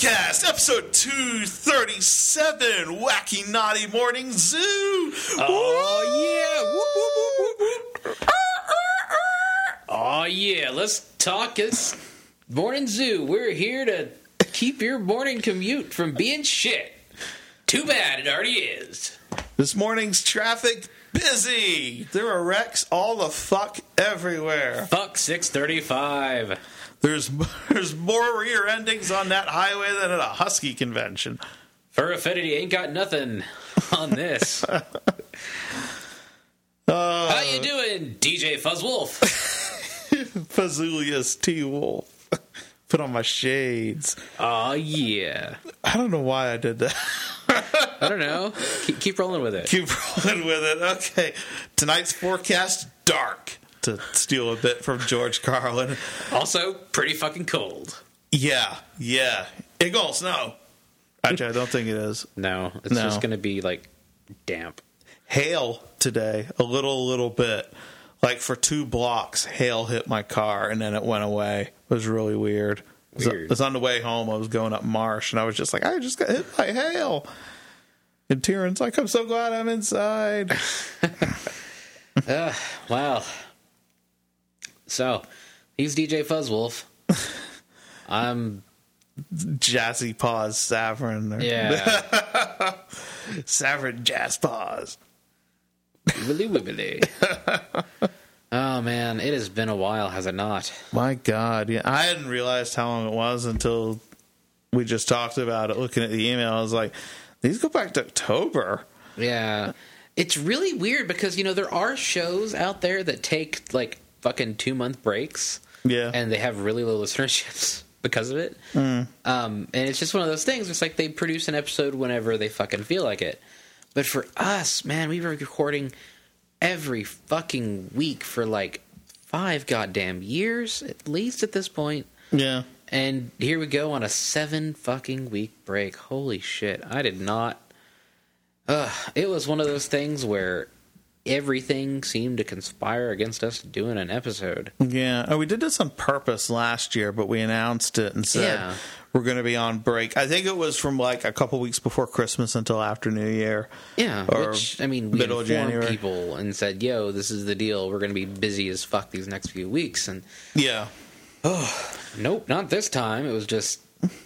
Forecast, episode 237, Wacky Naughty Morning Zoo. Oh, yeah. Whoop, whoop, whoop, whoop. Oh, yeah. Let's talk. It's Morning Zoo. We're here to keep your morning commute from being shit. Too bad it already is. This morning's traffic busy. There are wrecks all the fuck everywhere. Fuck 635. There's more rear endings on that highway than at a Husky convention. Fur Affinity ain't got nothing on this. How you doing, DJ Fuzzwolf? Fazzulius T. Wolf. Put on my shades. Oh, yeah. I don't know why I did that. I don't know. Keep rolling with it. Keep rolling with it. Okay. Tonight's forecast, dark. To steal a bit from George Carlin. Also, pretty fucking cold. Yeah. It gonna snow. Actually, I don't think it is. No, it's just going to be, like, damp. Hail today, a little bit. Like, for 2 blocks, hail hit my car, and then it went away. It was really weird. It was on the way home. I was going up Marsh, and I was just like, I just got hit by hail. And Tieran's like, I'm so glad I'm inside. Wow. So, he's DJ Fuzzwolf. I'm Jazzy Paws Savrin. Yeah. Savrin Jazz Paws. Wibbly. Oh, man. It has been a while, has it not? My God. Yeah, I hadn't realized how long it was until we just talked about it. Looking at the email, I was like, these go back to October. Yeah. It's really weird because, you know, there are shows out there that take, like, fucking 2-month breaks. Yeah. And they have really low listenerships because of it. And it's just one of those things. It's like they produce an episode whenever they fucking feel like it. But for us, man, we've been recording every fucking week for like 5 goddamn years, at least at this point. Yeah. And here we go on a 7 fucking week break. Holy shit. I did not. It was one of those things where everything seemed to conspire against us doing an episode. Yeah. We did this on purpose last year, but we announced it and said we're going to be on break. I think it was from like a couple weeks before Christmas until after New Year. Yeah. Which, I mean, we middle of January. People and said, yo, this is the deal. We're going to be busy as fuck these next few weeks. And yeah. Nope, not this time. It was just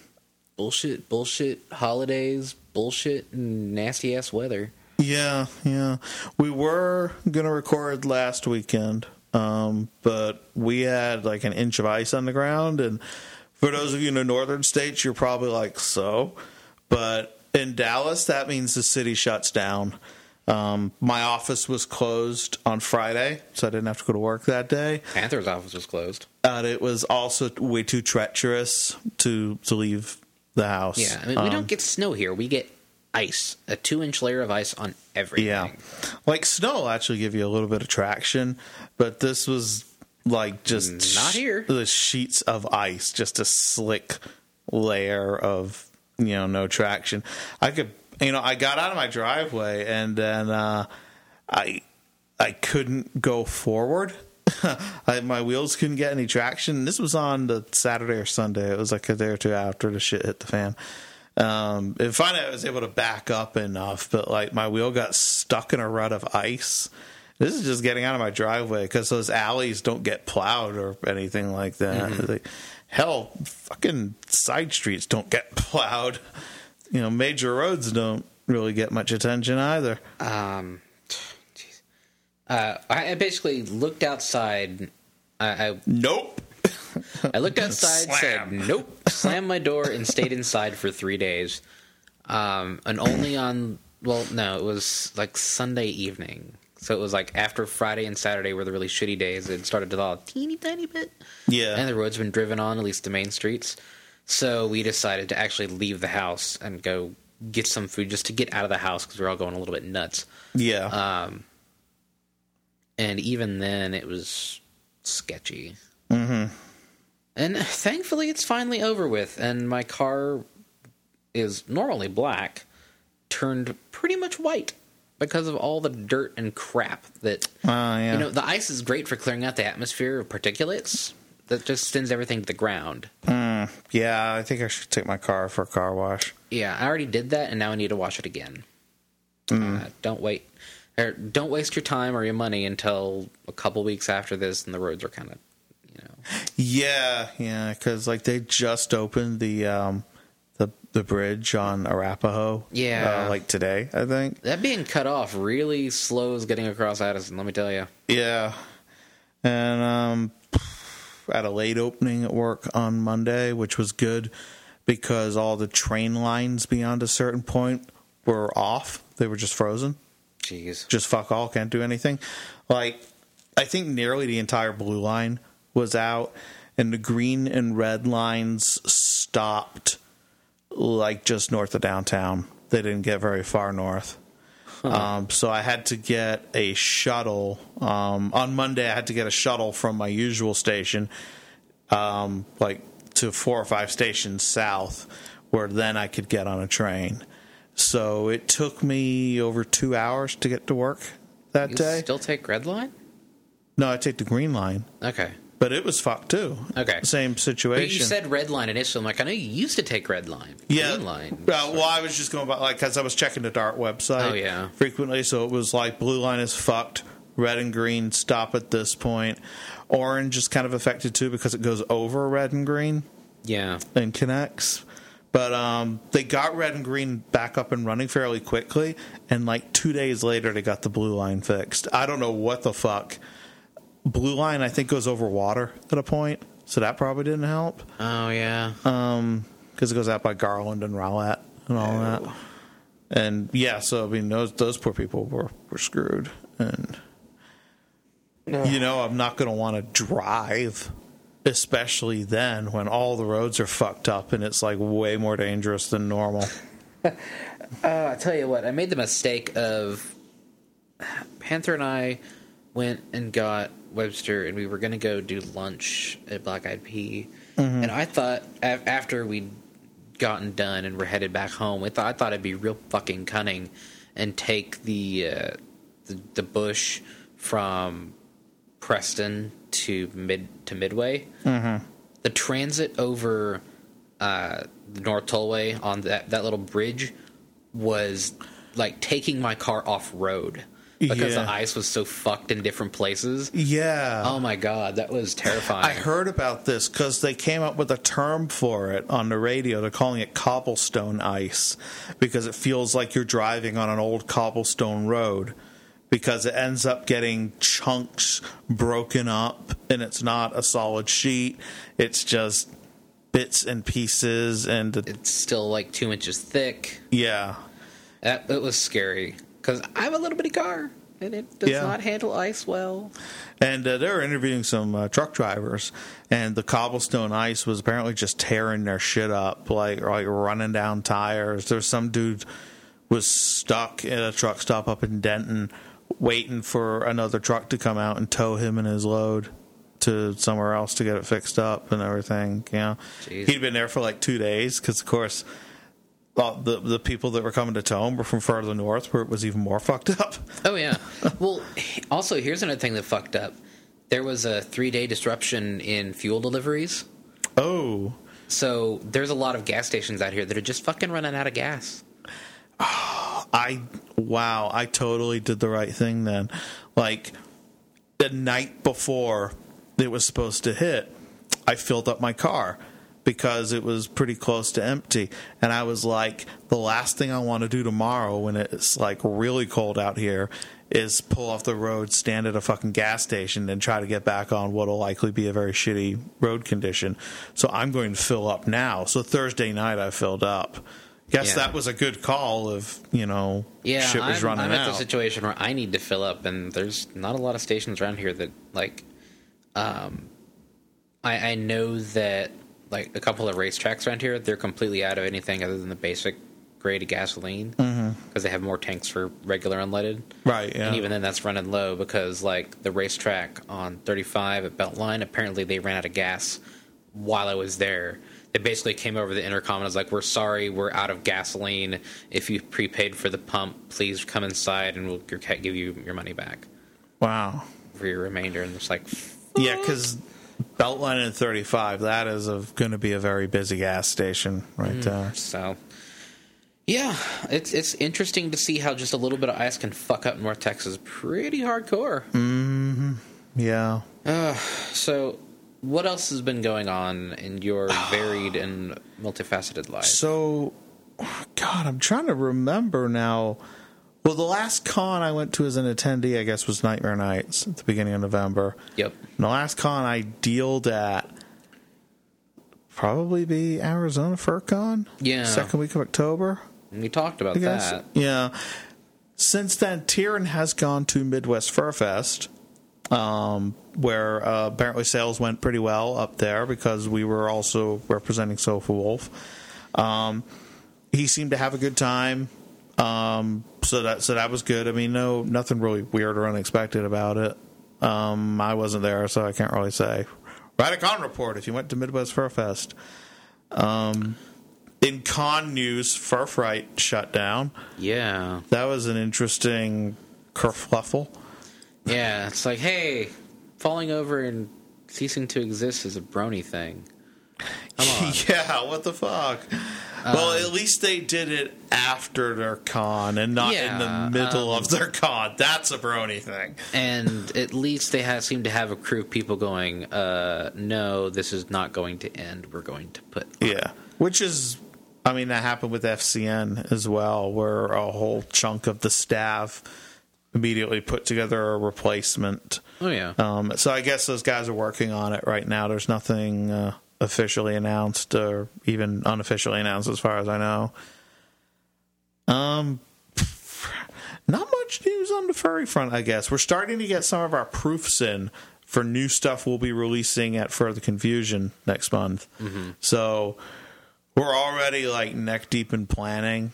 bullshit, holidays, bullshit, and nasty-ass weather. Yeah. We were going to record last weekend, but we had like an inch of ice on the ground. And for those of you in the northern states, you're probably like, so? But in Dallas, that means the city shuts down. My office was closed on Friday, so I didn't have to go to work that day. Panther's office was closed. It was also way too treacherous to leave the house. Yeah, I mean, we don't get snow here. We get ice, a 2-inch layer of ice on everything. Yeah, like snow will actually give you a little bit of traction, but this was like just not here. The sheets of ice, just a slick layer of no traction. I got out of my driveway and then I couldn't go forward. My wheels couldn't get any traction. This was on the Saturday or Sunday. It was like a day or two after the shit hit the fan. And finally I was able to back up enough, but like my wheel got stuck in a rut of ice. This is just getting out of my driveway because those alleys don't get plowed or anything like that. Mm-hmm. Hell, fucking side streets don't get plowed. Major roads don't really get much attention either. I basically looked outside. Nope. I looked outside, said nope, slammed my door, and stayed inside for 3 days. And only on, it was like Sunday evening. So it was like after Friday and Saturday were the really shitty days. It started to thaw a teeny tiny bit. Yeah. And the roads have been driven on, at least the main streets. So we decided to actually leave the house and go get some food just to get out of the house because we were all going a little bit nuts. Yeah. And even then, it was sketchy. Mm-hmm. And thankfully, it's finally over with. And my car is normally black, turned pretty much white because of all the dirt and crap that... Yeah. The ice is great for clearing out the atmosphere of particulates. that just sends everything to the ground. Yeah, I think I should take my car for a car wash. Yeah, I already did that, and now I need to wash it again. Don't waste your time or your money until a couple weeks after this, and the roads are kind of, Yeah, because like they just opened the bridge on Arapahoe. Yeah. like today, I think. That being cut off really slows getting across Addison, let me tell you. Yeah, and at a late opening at work on Monday, which was good because all the train lines beyond a certain point were off. They were just frozen. Jeez. Just fuck all, can't do anything. Like, I think nearly the entire blue line was out, and the green and red lines stopped like just north of downtown. They didn't get very far north. So I had to get a shuttle. On Monday, I had to get a shuttle from my usual station, like to 4 or 5 stations south, where then I could get on a train. So it took me over 2 hours to get to work that day. You still take red line? No, I take the green line. Okay. But it was fucked too. Okay. Same situation. But you said red line initially. I'm like, I know you used to take red line. Yeah. Green line. Well, I was just going by, like, because I was checking the DART website frequently, so it was like blue line is fucked, red and green stop at this point. Orange is kind of affected too because it goes over red and green. Yeah. And connects. But they got red and green back up and running fairly quickly, and like 2 days later they got the blue line fixed. I don't know what the fuck. Blue line, I think, goes over water at a point, so that probably didn't help. Oh, yeah. Because it goes out by Garland and Rowlett and all that. And, yeah, so, I mean, those poor people were screwed. And, I'm not going to want to drive, especially then when all the roads are fucked up and it's, like, way more dangerous than normal. I tell you what, I made the mistake of... Panther and I went and got Webster, and we were going to go do lunch at Black Eyed Pea. Mm-hmm. And I thought, after we'd gotten done and we're headed back home, I thought it'd be real fucking cunning and take the bush from Preston to Midway. Mm-hmm. The transit over the North Tollway on that little bridge was like taking my car off road. Because the ice was so fucked in different places. Yeah. Oh, my God. That was terrifying. I heard about this because they came up with a term for it on the radio. They're calling it cobblestone ice because it feels like you're driving on an old cobblestone road because it ends up getting chunks broken up, and it's not a solid sheet. It's just bits and pieces. And it's still like 2 inches thick. Yeah. It was scary. Because I have a little bitty car, and it does not handle ice well. And they were interviewing some truck drivers, and the cobblestone ice was apparently just tearing their shit up, like running down tires. There's some dude was stuck at a truck stop up in Denton, waiting for another truck to come out and tow him and his load to somewhere else to get it fixed up and everything. Jeez. He'd been there for like 2 days because, of course, the people that were coming to tow him were from further north, where it was even more fucked up. Oh, yeah. Well, also, here's another thing that fucked up. There was a 3-day disruption in fuel deliveries. Oh. So there's a lot of gas stations out here that are just fucking running out of gas. I totally did the right thing then. Like, the night before it was supposed to hit, I filled up my car because it was pretty close to empty. And I was like, the last thing I want to do tomorrow when it's like really cold out here is pull off the road, stand at a fucking gas station, and try to get back on what'll likely be a very shitty road condition. So I'm going to fill up now. So Thursday night I filled up. Guess that was a good call if, shit was running out. I'm at the situation where I need to fill up, and there's not a lot of stations around here that, like, I know that, like, a couple of racetracks around here, they're completely out of anything other than the basic grade of gasoline because they have more tanks for regular unleaded. Right, yeah. And even then, that's running low because, like, the racetrack on 35 at Beltline, apparently they ran out of gas while I was there. They basically came over the intercom and was like, "We're sorry, we're out of gasoline. If you prepaid for the pump, please come inside and we'll give you your money back." Wow. For your remainder. And it's like, yeah, because Beltline and 35. That is going to be a very busy gas station right there. So, yeah, it's interesting to see how just a little bit of ice can fuck up North Texas pretty hardcore. Mm-hmm. Yeah. So, what else has been going on in your varied and multifaceted life? So, God, I'm trying to remember now. Well, the last con I went to as an attendee, I guess, was Nightmare Nights at the beginning of November. Yep. And the last con I dealed at probably be Arizona FurCon. Yeah. Second week of October. We talked about that. Yeah. Since then, Tyrion has gone to Midwest Fur Fest, where apparently sales went pretty well up there because we were also representing Sofa Wolf. He seemed to have a good time. So that was good. I mean, nothing really weird or unexpected about it. I wasn't there, so I can't really say. Write a con report if you went to Midwest Fur Fest. In con news, Fur Fright shut down. Yeah. That was an interesting kerfluffle. Yeah, it's like, hey, falling over and ceasing to exist is a brony thing. Come on. Yeah, what the fuck? Well, at least they did it after their con and not in the middle of their con. That's a brony thing. And at least they seem to have a crew of people going, no, this is not going to end. We're going to put... Yeah, which is... I mean, that happened with FCN as well, where a whole chunk of the staff immediately put together a replacement. Oh, yeah. So I guess those guys are working on it right now. There's nothing... officially announced or even unofficially announced as far as I know. Not much news on the furry front, I guess. We're starting to get some of our proofs in for new stuff we'll be releasing at Further Confusion next month. Mm-hmm. So we're already like neck deep in planning,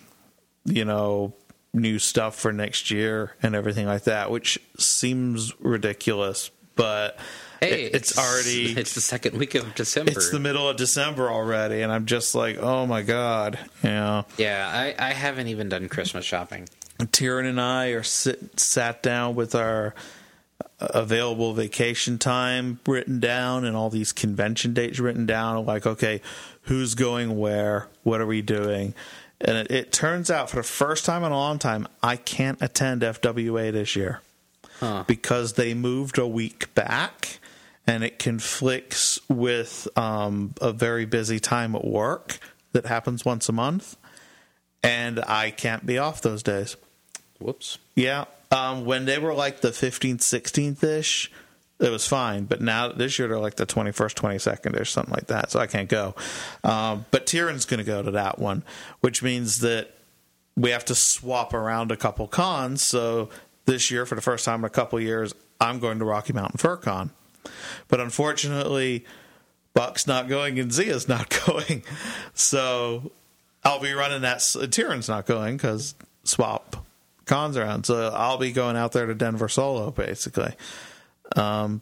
new stuff for next year and everything like that, which seems ridiculous, but... Hey, it's the second week of December. It's the middle of December already, and I'm just like, oh my God. Yeah, I haven't even done Christmas shopping. Tyrion and I are sat down with our available vacation time written down and all these convention dates written down. Like, okay, who's going where? What are we doing? And it turns out for the first time in a long time, I can't attend FWA this year because they moved a week back. And it conflicts with a very busy time at work that happens once a month. And I can't be off those days. Whoops. Yeah. When they were like the 15th, 16th-ish, it was fine. But now, this year, they're like the 21st, 22nd-ish, something like that. So I can't go. But Tyrion's going to go to that one, which means that we have to swap around a couple cons. So this year, for the first time in a couple years, I'm going to Rocky Mountain Fur Con. But unfortunately, Buck's not going and Zia's not going. So I'll be running that. Tyrion's not going because swap cons around. So I'll be going out there to Denver solo, basically. Unless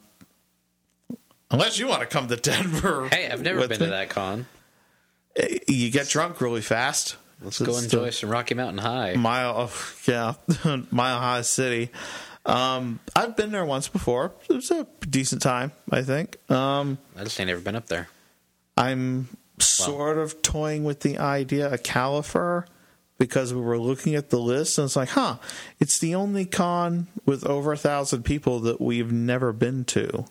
you want to come to Denver. Hey, I've never been to that con. You get drunk really fast. Let's go enjoy some Rocky Mountain High. Mile High City. I've been there once before. It was a decent time, I think. I just ain't never been up there. I'm sort of toying with the idea of Califer because we were looking at the list and it's like, it's the only con with over 1,000 people that we've never been to.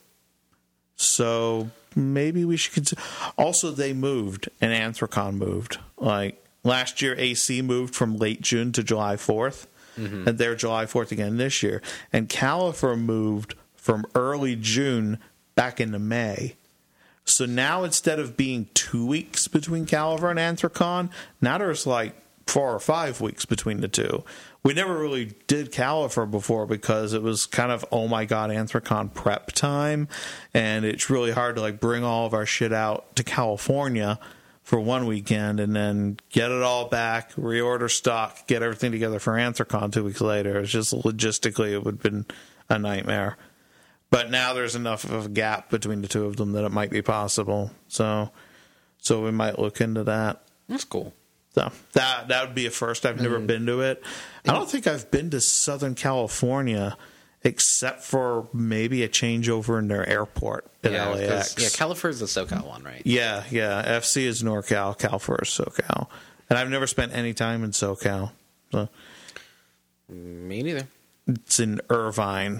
So maybe we should consider. Also, they moved and Anthrocon moved. Like last year, AC moved from late June to July 4th. Mm-hmm. And they're July 4th again this year. And Califer moved from early June back into May. So now instead of being 2 weeks between Califer and Anthrocon, now there's like 4 or 5 weeks between the two. We never really did Califer before because it was kind of, oh my God, Anthrocon prep time. And it's really hard to like bring all of our shit out to California for one weekend and then get it all back, reorder stock, get everything together for Anthrocon 2 weeks later. It's just logistically, it would have been a nightmare. But now there's enough of a gap between the two of them that it might be possible. So we might look into that. That's cool. So that would be a first. I've never been to it. I don't think I've been to Southern California except for maybe a changeover in their airport at LAX. Yeah, California is the SoCal one, right? Yeah. FC is NorCal, Cal4 is SoCal. And I've never spent any time in SoCal. So Me neither. it's in Irvine.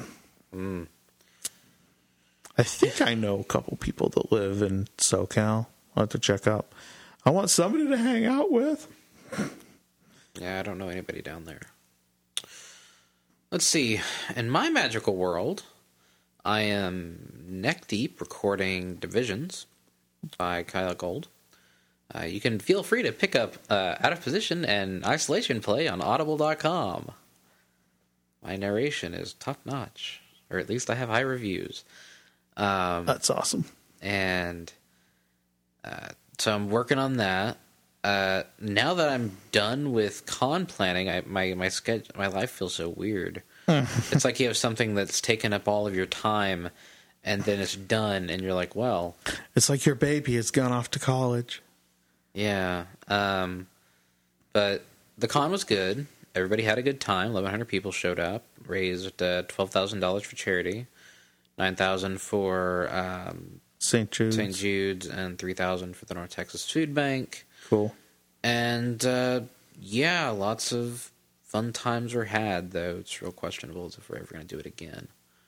I think I know a couple people that live in SoCal. I'll have to check up. I want somebody to hang out with. Yeah, I don't know anybody down there. Let's see. In my magical world, I am neck deep recording Divisions by Kyla Gold. You can feel free to pick up Out of Position and Isolation Play on Audible.com. My narration is top notch, or at least I have high reviews. That's awesome. And so I'm working on that. Now that I'm done with con planning, my life feels so weird. It's like you have something that's taken up all of your time, and then it's done, and you're like, well, it's like your baby has gone off to college. Yeah. But the con was good. Everybody had a good time. 1,100 people showed up. Raised $12,000 for charity, $9,000 for St. Jude's. and $3,000 for the North Texas Food Bank. Cool. And yeah, lots of fun times were had. Though it's real questionable as if we're ever going to do it again.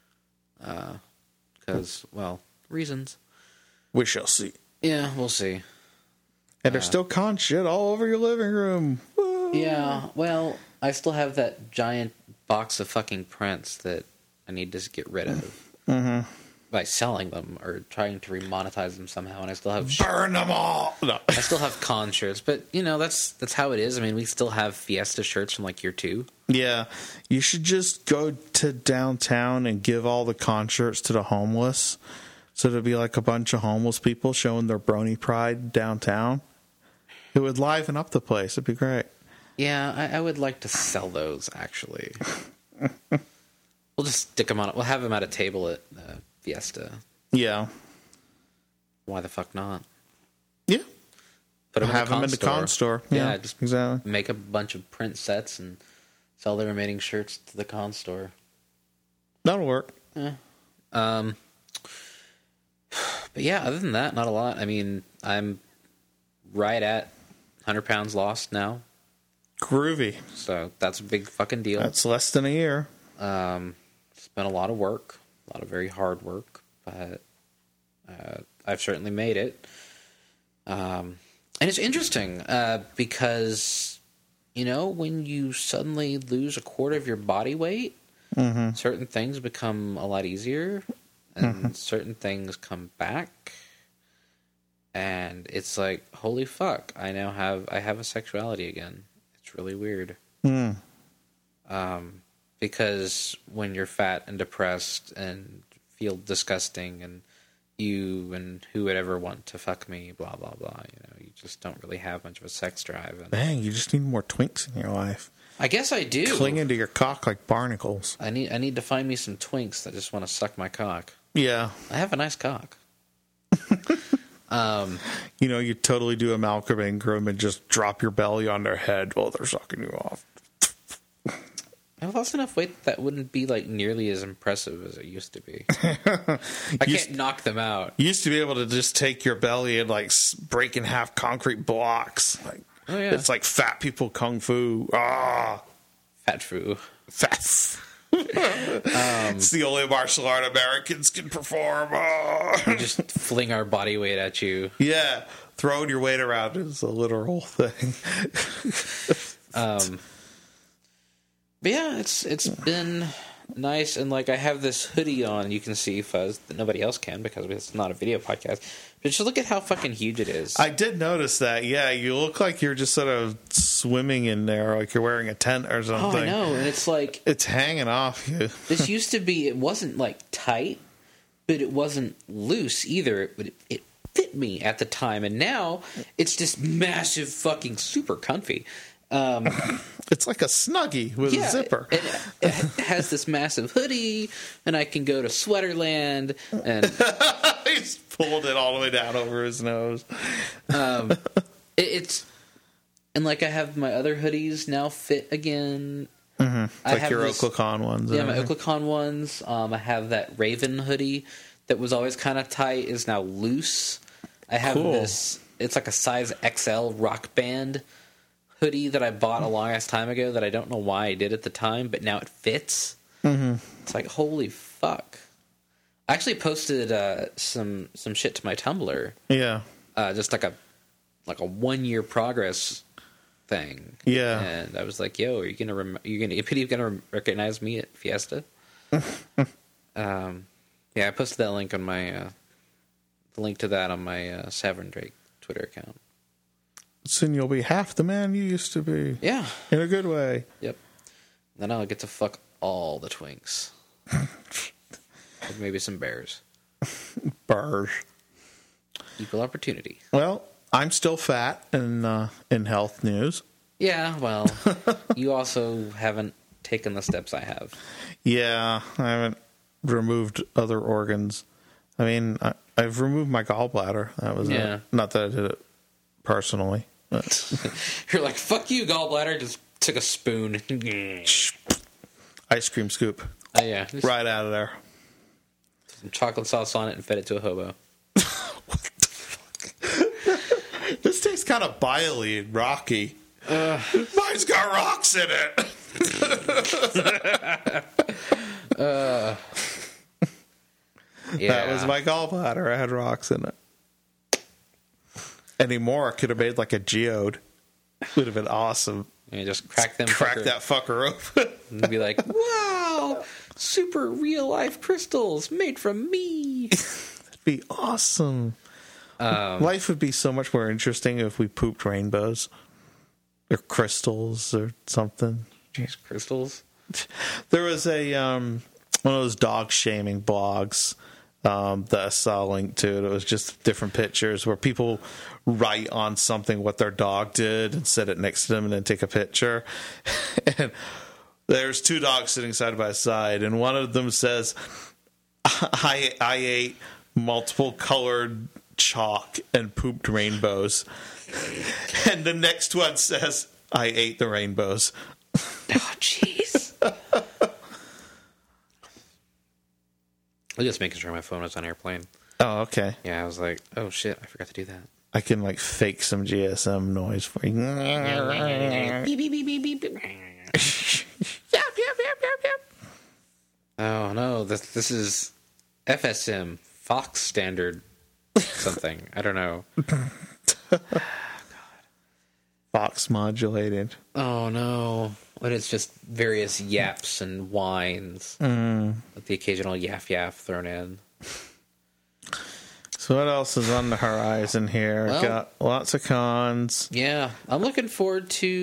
Because, well, reasons. We shall see. Yeah, we'll see. And there's still con shit all over your living room. Woo. Yeah, well, I still have that giant box of fucking prints that I need to get rid of by selling them or trying to remonetize them somehow. And I still have Burn them all. No. I still have con shirts, but you know that's how it is. I mean, we still have Fiesta shirts from like year 2. Yeah, you should just go to downtown and give all the concerts to the homeless. So there'd be like a bunch of homeless people showing their brony pride downtown. It would liven up the place. It'd be great. Yeah, I would like to sell those, actually. We'll just stick them on it. We'll have them at a table at Fiesta. Yeah. Why the fuck not? Yeah. Put them have them in the con store. Yeah, just exactly. Make a bunch of print sets and sell the remaining shirts to the con store. That'll work. Yeah. But yeah, other than that, not a lot. I mean, I'm right at 100 pounds lost now. Groovy. So that's a big fucking deal. That's less than a year. It's been a lot of work, a lot of very hard work, but I've certainly made it. And it's interesting because, you know, when you suddenly lose a quarter of your body weight, certain things become a lot easier. And certain things come back, and it's like, holy fuck! I have a sexuality again. It's really weird. Because when you're fat and depressed and feel disgusting, and who would ever want to fuck me, blah blah blah. You know, you just don't really have much of a sex drive. And Dang, you just need more twinks in your life. I guess I do. Cling into your cock like barnacles. I need to find me some twinks that just want to suck my cock. Yeah. I have a nice cock. You know, you totally do a Malcolm Ingram and just drop your belly on their head while they're sucking you off. I've lost enough weight that wouldn't be like nearly as impressive as it used to be. I can't knock them out. You used to be able to just take your belly and like break in half concrete blocks. Like, oh yeah, it's like fat people kung fu. Ah, fat fu. Fat. It's the only martial art Americans can perform. We just fling our body weight at you. Yeah, throwing your weight around is a literal thing. But yeah, it's been nice, and like I have this hoodie on. You can see Fuzz that nobody else can because it's not a video podcast. But just look at how fucking huge it is. I did notice that. Yeah, you look like you're just sort of swimming in there, like you're wearing a tent or something. Oh, I know, and it's like it's hanging off you. This used to be. It wasn't like tight, but it wasn't loose either. It fit me at the time, and now it's just massive, fucking super comfy. It's like a Snuggie with a zipper. It has this massive hoodie, and I can go to Sweaterland. And he's pulled it all the way down over his nose. It's and like I have my other hoodies now fit again. It's like your Oclocon ones. Yeah, my Oclocon ones. I have that Raven hoodie that was always kind of tight, is now loose. I have this, it's like a size XL Rock Band hoodie that I bought a long ass time ago that I don't know why I did at the time, but now it fits. It's like, holy fuck. I actually posted some shit to my Tumblr. Yeah. Just like a 1 year progress thing. Yeah. And I was like, "Yo, are you gonna recognize me at Fiesta?" Yeah, I posted that link on my the link to that on my Savern Drake Twitter account. Soon you'll be half the man you used to be. Yeah, in a good way. Yep. Then I'll get to fuck all the twinks. With maybe some bears. Bears. Equal opportunity. Well, I'm still fat in health news. Yeah, well, you also haven't taken the steps I have. Yeah, I haven't removed other organs. I mean, I've removed my gallbladder. That was it. Not that I did it personally. But. You're like, fuck you, gallbladder. Just took a spoon. Ice cream scoop. Oh, yeah. Right out of there. Some chocolate sauce on it and fed it to a hobo. What the fuck? This tastes kind of biley and rocky. Mine's got rocks in it. Yeah. That was my gallbladder. I had rocks in it. Any more, I could have made like a geode. Would have been awesome. And just crack that fucker open. And be like, wow, super real life crystals made from me. That'd be awesome. Life would be so much more interesting if we pooped rainbows. Or crystals or something. Jeez, crystals? There was a one of those dog shaming blogs that I saw a link to. It was just different pictures where people write on something what their dog did and set it next to them and then take a picture. And there's two dogs sitting side by side, and one of them says, I ate multiple colored chalk and pooped rainbows. And the next one says, I ate the rainbows. Oh, jeez. I was just making sure my phone was on airplane. Oh, okay. Yeah, I was like, oh shit, I forgot to do that. I can like fake some GSM noise for you. Beep, beep, beep, beep, beep, beep. Oh no, this is FSM, Fox Standard something. I don't know. Fox modulated. Oh no. But it's just various yaps and whines. With the occasional yaff thrown in. So what else is on the horizon here? Well, got lots of cons. Yeah. I'm looking forward to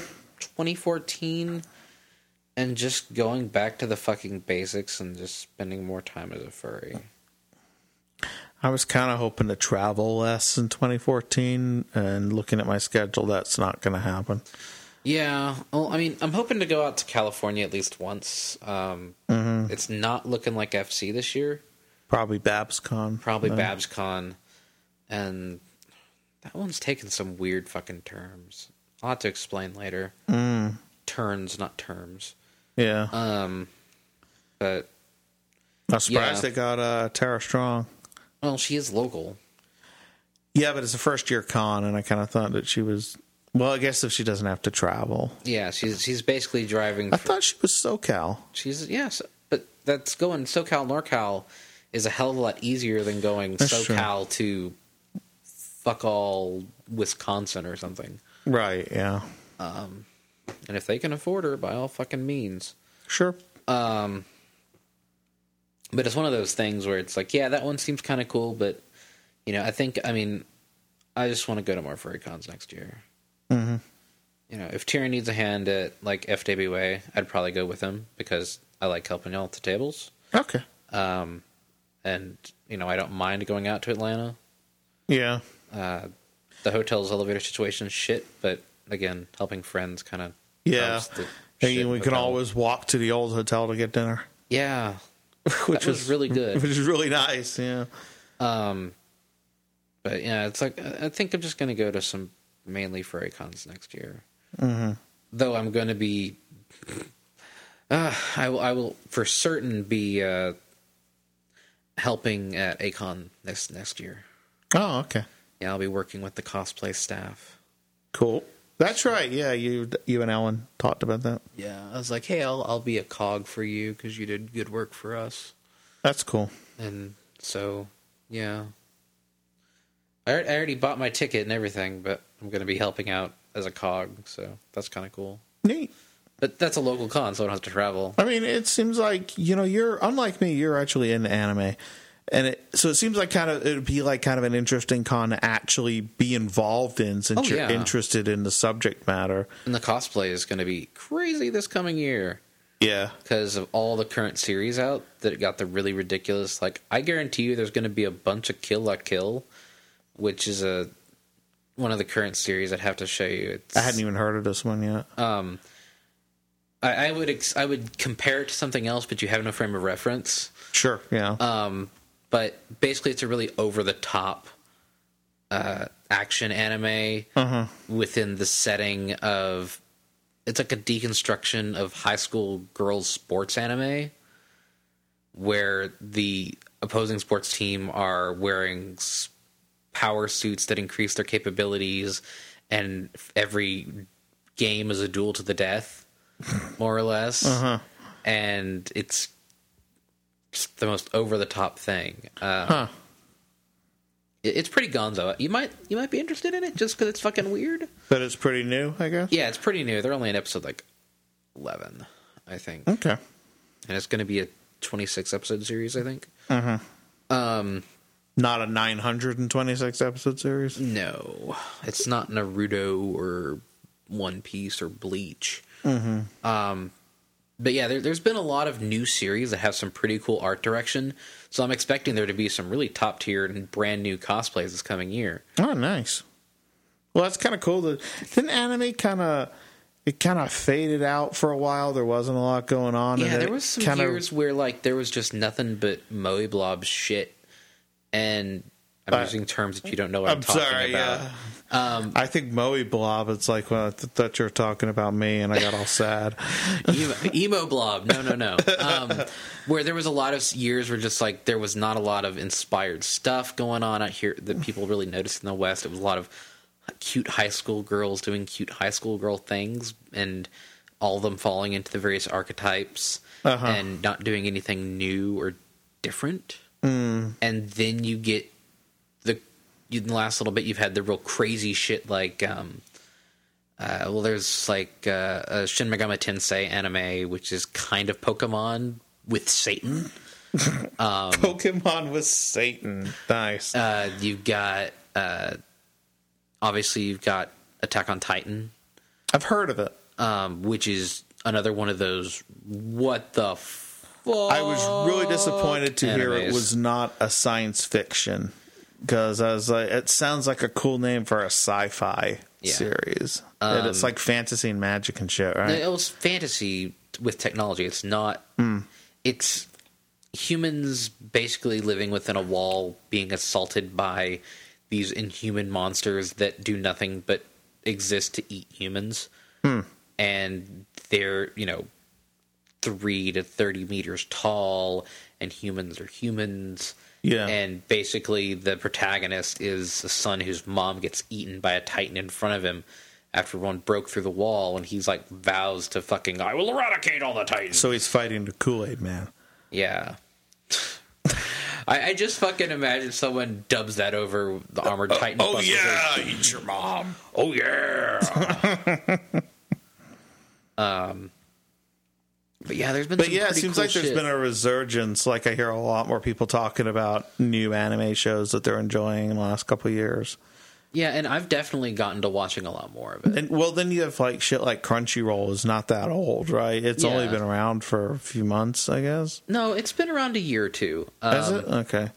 2014 and just going back to the fucking basics and just spending more time as a furry. I was kind of hoping to travel less in 2014, and looking at my schedule, that's not going to happen. Yeah, well, I mean, I'm hoping to go out to California at least once. It's not looking like FC this year. Probably BabsCon. BabsCon. And that one's taken some weird fucking terms. I'll have to explain later. Turns, not terms. Yeah. But I'm surprised they got Tara Strong. Well, she is local. Yeah, but it's a first-year con, and I kind of thought that she was... Well, I guess if she doesn't have to travel. Yeah, she's basically driving... I thought she was SoCal. But that's going SoCal, NorCal is a hell of a lot easier than going That's SoCal to fuck all Wisconsin or something. Right, yeah. And if they can afford her, by all fucking means. Sure. But it's one of those things where it's like, yeah, that one seems kind of cool, but, you know, I just want to go to more furry cons next year. Mm-hmm. You know, if Tyrion needs a hand at, like, FWA, I'd probably go with him, because I like helping y'all at the tables. Okay. And, you know, I don't mind going out to Atlanta. Yeah. The hotel's elevator situation is shit, but, again, helping friends kind of... Yeah. Hey, we can always walk to the old hotel to get dinner. Yeah. Which was really good. Which is really nice, yeah. But yeah, it's like, I think I'm just going to go to some mainly furry cons next year. Mm-hmm. Though I'm going to be I will for certain be helping at A-Kon next year. Oh, okay. Yeah, I'll be working with the cosplay staff. Cool. That's right. Yeah, you and Ellen talked about that. Yeah, I was like, hey, I'll be a cog for you because you did good work for us. That's cool. And so, yeah. I already bought my ticket and everything, but I'm going to be helping out as a cog, so that's kind of cool. Neat. But that's a local con, so I don't have to travel. I mean, it seems like, you're, unlike me, you're actually into anime. And so it seems like it would be like kind of an interesting con to actually be involved in since you're interested in the subject matter. And the cosplay is going to be crazy this coming year. Yeah. Because of all the current series out that got the really ridiculous, like, I guarantee you there's going to be a bunch of Kill La Kill, which is one of the current series I'd have to show you. I hadn't even heard of this one yet. I would compare it to something else, but you have no frame of reference. Sure, yeah. But basically, it's a really over-the-top action anime within the setting of... It's like a deconstruction of high school girls' sports anime, where the opposing sports team are wearing power suits that increase their capabilities, and every game is a duel to the death, more or less. And it's just the most over-the-top thing. It's pretty gonzo. You might be interested in it just because it's fucking weird. But it's pretty new, I guess? Yeah, it's pretty new. They're only in episode, 11, I think. Okay. And it's going to be a 26-episode series, I think. Not a 926-episode series? No. It's not Naruto or One Piece or Bleach. But yeah, there's been a lot of new series that have some pretty cool art direction, so I'm expecting there to be some really top-tier and brand-new cosplays this coming year. Oh, nice. Well, that's kind of cool. Didn't anime kind of faded out for a while? There wasn't a lot going on. Yeah, there was some years where there was just nothing but Moe Blob shit, and I'm using terms that you don't know what I'm talking about. Yeah. I think Moe Blob, it's like, well, I thought you were talking about me, and I got all sad. Emo Blob. No. Where there was a lot of years where just there was not a lot of inspired stuff going on out here that people really noticed in the West. It was a lot of cute high school girls doing cute high school girl things, and all of them falling into the various archetypes and not doing anything new or different. And then you get in the last little bit, you've had the real crazy shit there's a Shin Megami Tensei anime, which is kind of Pokemon with Satan. Pokemon with Satan. Nice. You've got, obviously, you've got Attack on Titan. I've heard of it. Which is another one of those, what the fuck? I was really disappointed to hear it was not a science fiction. Because I was like, it sounds like a cool name for a sci-fi series. And it's like fantasy and magic and shit, right? It was fantasy with technology. It's not. It's humans basically living within a wall, being assaulted by these inhuman monsters that do nothing but exist to eat humans. And they're 3 to 30 meters tall, and humans are humans. Yeah. And basically the protagonist is a son whose mom gets eaten by a titan in front of him after one broke through the wall, and he's vows to fucking, I will eradicate all the titans. So he's fighting the Kool-Aid Man. Yeah. I just fucking imagine someone dubs that over the Armored Titan. Oh yeah, eat your mom. Oh yeah. But yeah, there's been some it seems cool like there's been a resurgence. Like, I hear a lot more people talking about new anime shows that they're enjoying in the last couple of years. Yeah, and I've definitely gotten to watching a lot more of it. And then you have shit like Crunchyroll is not that old, right? It's only been around for a few months, I guess. No, it's been around a year or two. Is it? Okay.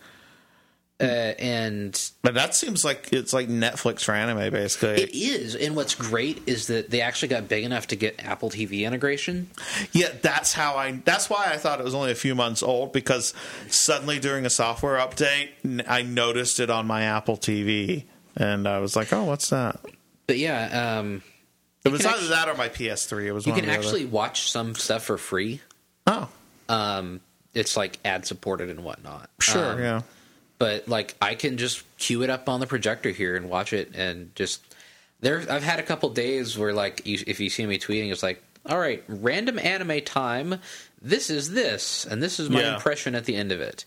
But that seems like it's like Netflix for anime, basically. It is, and what's great is that they actually got big enough to get Apple TV integration. Yeah, that's why I thought it was only a few months old, because suddenly during a software update, I noticed it on my Apple TV, and I was like, oh, what's that? But yeah, It was either that or my PS3. It was You one can or the actually watch some stuff for free. other. It's like ad supported and whatnot. Sure, yeah. But like I can just cue it up on the projector here and watch it, and just I've had a couple days where like if you see me tweeting, it's like, all right, random anime time. This is this, and this is my impression at the end of it.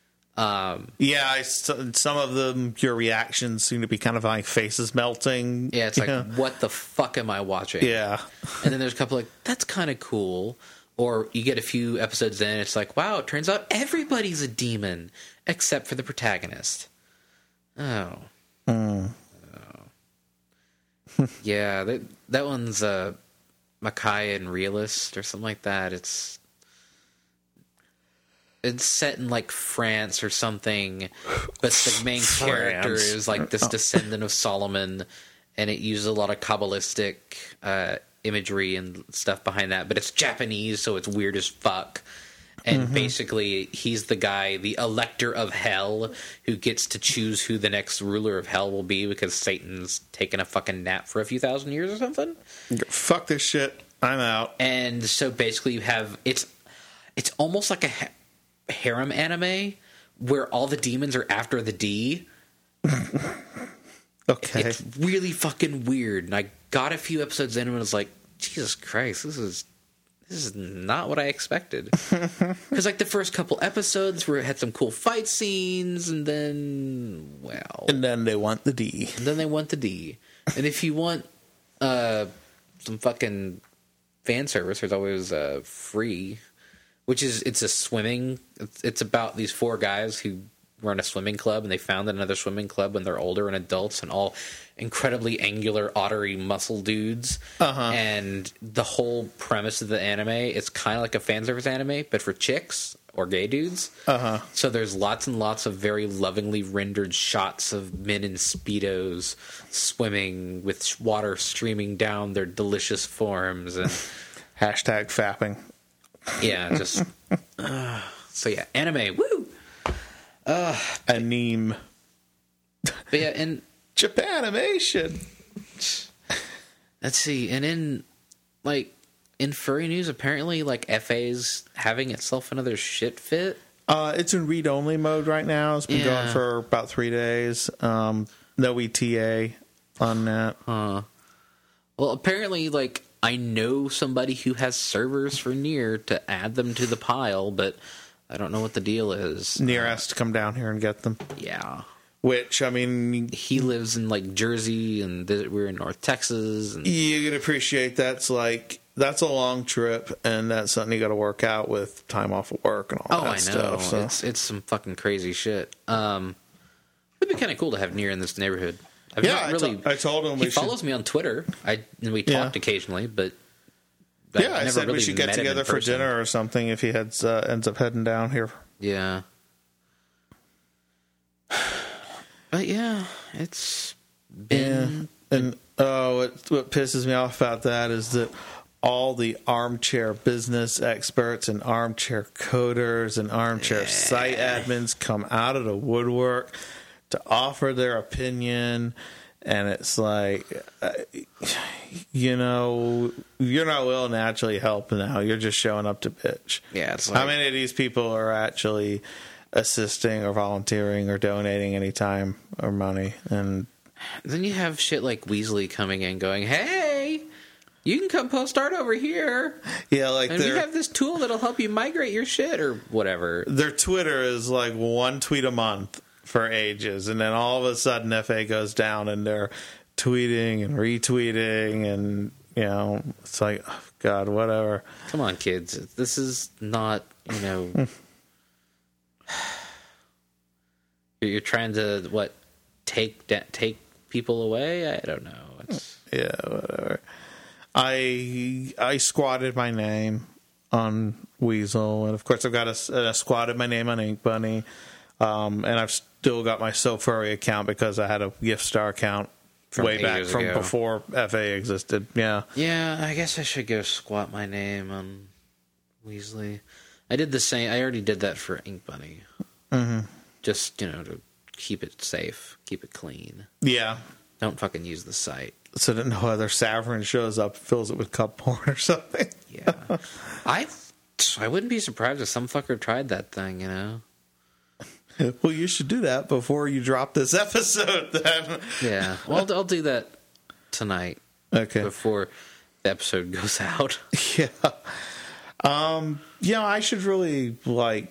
Some of them, your reactions seem to be kind of like faces melting. Yeah, it's like, what the fuck am I watching? Yeah. And then there's a couple like, that's kind of cool. Or you get a few episodes in, it's like, wow, it turns out everybody's a demon except for the protagonist. Oh. Yeah, that one's Makai and Realist or something like that. It's set in like France or something, but the main character is like this descendant of Solomon, and it uses a lot of Kabbalistic imagery and stuff behind that, but it's Japanese, so it's weird as fuck. And basically, he's the guy, the elector of hell, who gets to choose who the next ruler of hell will be because Satan's taken a fucking nap for a few thousand years or something. Fuck this shit. I'm out. And so basically, you have it's almost like a harem anime where all the demons are after the D. Okay. It's really fucking weird. And I got a few episodes in and was like, Jesus Christ, this is not what I expected. Because like the first couple episodes where it had some cool fight scenes, and then they want the D. And if you want some fucking fan service, there's always free, which is it's about these four guys who run a swimming club, and they found another swimming club when they're older and adults, and all incredibly angular, ottery muscle dudes. And the whole premise of the anime, it's kind of like a fan service anime, but for chicks or gay dudes. So there's lots and lots of very lovingly rendered shots of men in Speedos swimming with water streaming down their delicious forms. And Hashtag fapping. Yeah, just... so yeah, anime, woo! Anime. But yeah, and... Japanimation. Let's see, and in furry news, apparently, like, FA's having itself another shit fit. It's in read-only mode right now. It's been going for about 3 days. No ETA on that. Well, apparently, like, I know somebody who has servers for Nier to add them to the pile, but I don't know what the deal is. Nier has to come down here and get them. Yeah. Which, I mean... He lives in, like, Jersey, and we're in North Texas. And you can appreciate that's a long trip, and that's something you got to work out with time off of work and all that stuff. So. It's some fucking crazy shit. It'd be kind of cool to have Nier in this neighborhood. I told him he follows me on Twitter. And we talked occasionally, but I said we should get together for dinner or something if he ends up heading down here. Yeah. But yeah, it's been... Yeah. And what pisses me off about that is that all the armchair business experts and armchair coders and armchair site admins come out of the woodwork to offer their opinion, and it's like, you're not willing to actually help now. You're just showing up to bitch. Yeah, it's like... How many of these people are actually assisting or volunteering or donating any time or money? And then you have shit like Weasley coming in going, hey, you can come post art over here. Yeah, like, and we have this tool that'll help you migrate your shit or whatever. Their Twitter is like one tweet a month for ages, and then all of a sudden FA goes down and they're tweeting and retweeting, and it's like, oh, God, whatever. Come on, kids. This is not, you're trying to take people away? I don't know. Yeah, whatever. I squatted my name on Weasel, and of course I've got I squatted my name on Ink Bunny, and I've still got my SoFurry account because I had a GiftStar account way back from before FA existed. Yeah. Yeah, I guess I should go squat my name on Weasley. I did the same. I already did that for Ink Bunny. Mm-hmm. Just, to keep it safe, keep it clean. Yeah. Don't fucking use the site. So that no other Saverin shows up, fills it with cup porn or something. Yeah. I wouldn't be surprised if some fucker tried that thing, you know? Well, you should do that before you drop this episode, then. Yeah. Well, I'll do that tonight. Okay. Before the episode goes out. Yeah. I should really, like,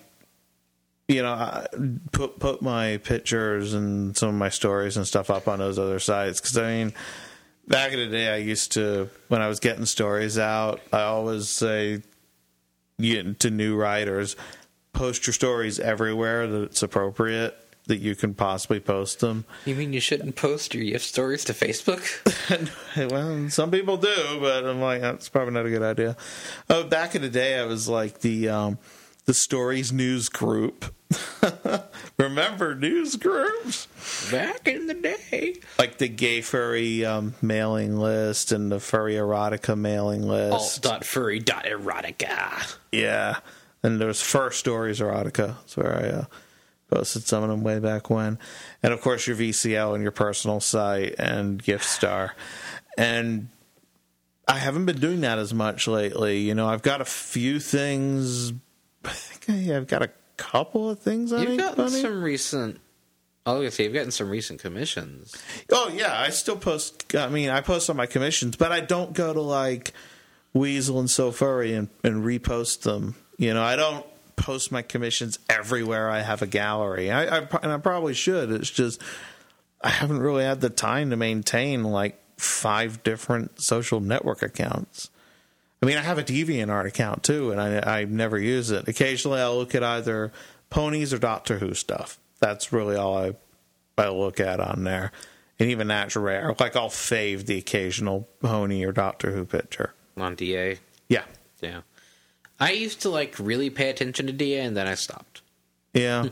put my pictures and some of my stories and stuff up on those other sites. Because, I mean, back in the day, I used to, when I was getting stories out, I always say to new writers, post your stories everywhere that it's appropriate, that you can possibly post them. You mean you shouldn't post your Yift stories to Facebook? Well, some people do, but I'm like, that's probably not a good idea. Oh, back in the day, I was like the Stories News Group. Remember news groups? Back in the day. Like the Gay Furry mailing list and the Furry Erotica mailing list. Alt.furry.erotica. Yeah. And there was First Stories Erotica. That's where I posted some of them way back when. And, of course, your VCL and your personal site and GiftStar. And I haven't been doing that as much lately. I've got a few things. I think I've got a couple of things on You've gotten Bunny. some recent... I was going to say, you've gotten some recent commissions. Oh, yeah. I still post... I post on my commissions, but I don't go to, like, Weasel and So Furry and repost them. I don't post my commissions everywhere I have a gallery. And I probably should. It's just I haven't really had the time to maintain like 5 different social network accounts. I mean, I have a DeviantArt account too, and I never use it. Occasionally, I'll look at either ponies or Doctor Who stuff. That's really all I look at on there. And even that's rare. Like, I'll fave the occasional pony or Doctor Who picture. On DA? Yeah. Yeah. I used to, like, really pay attention to DA, and then I stopped. Yeah.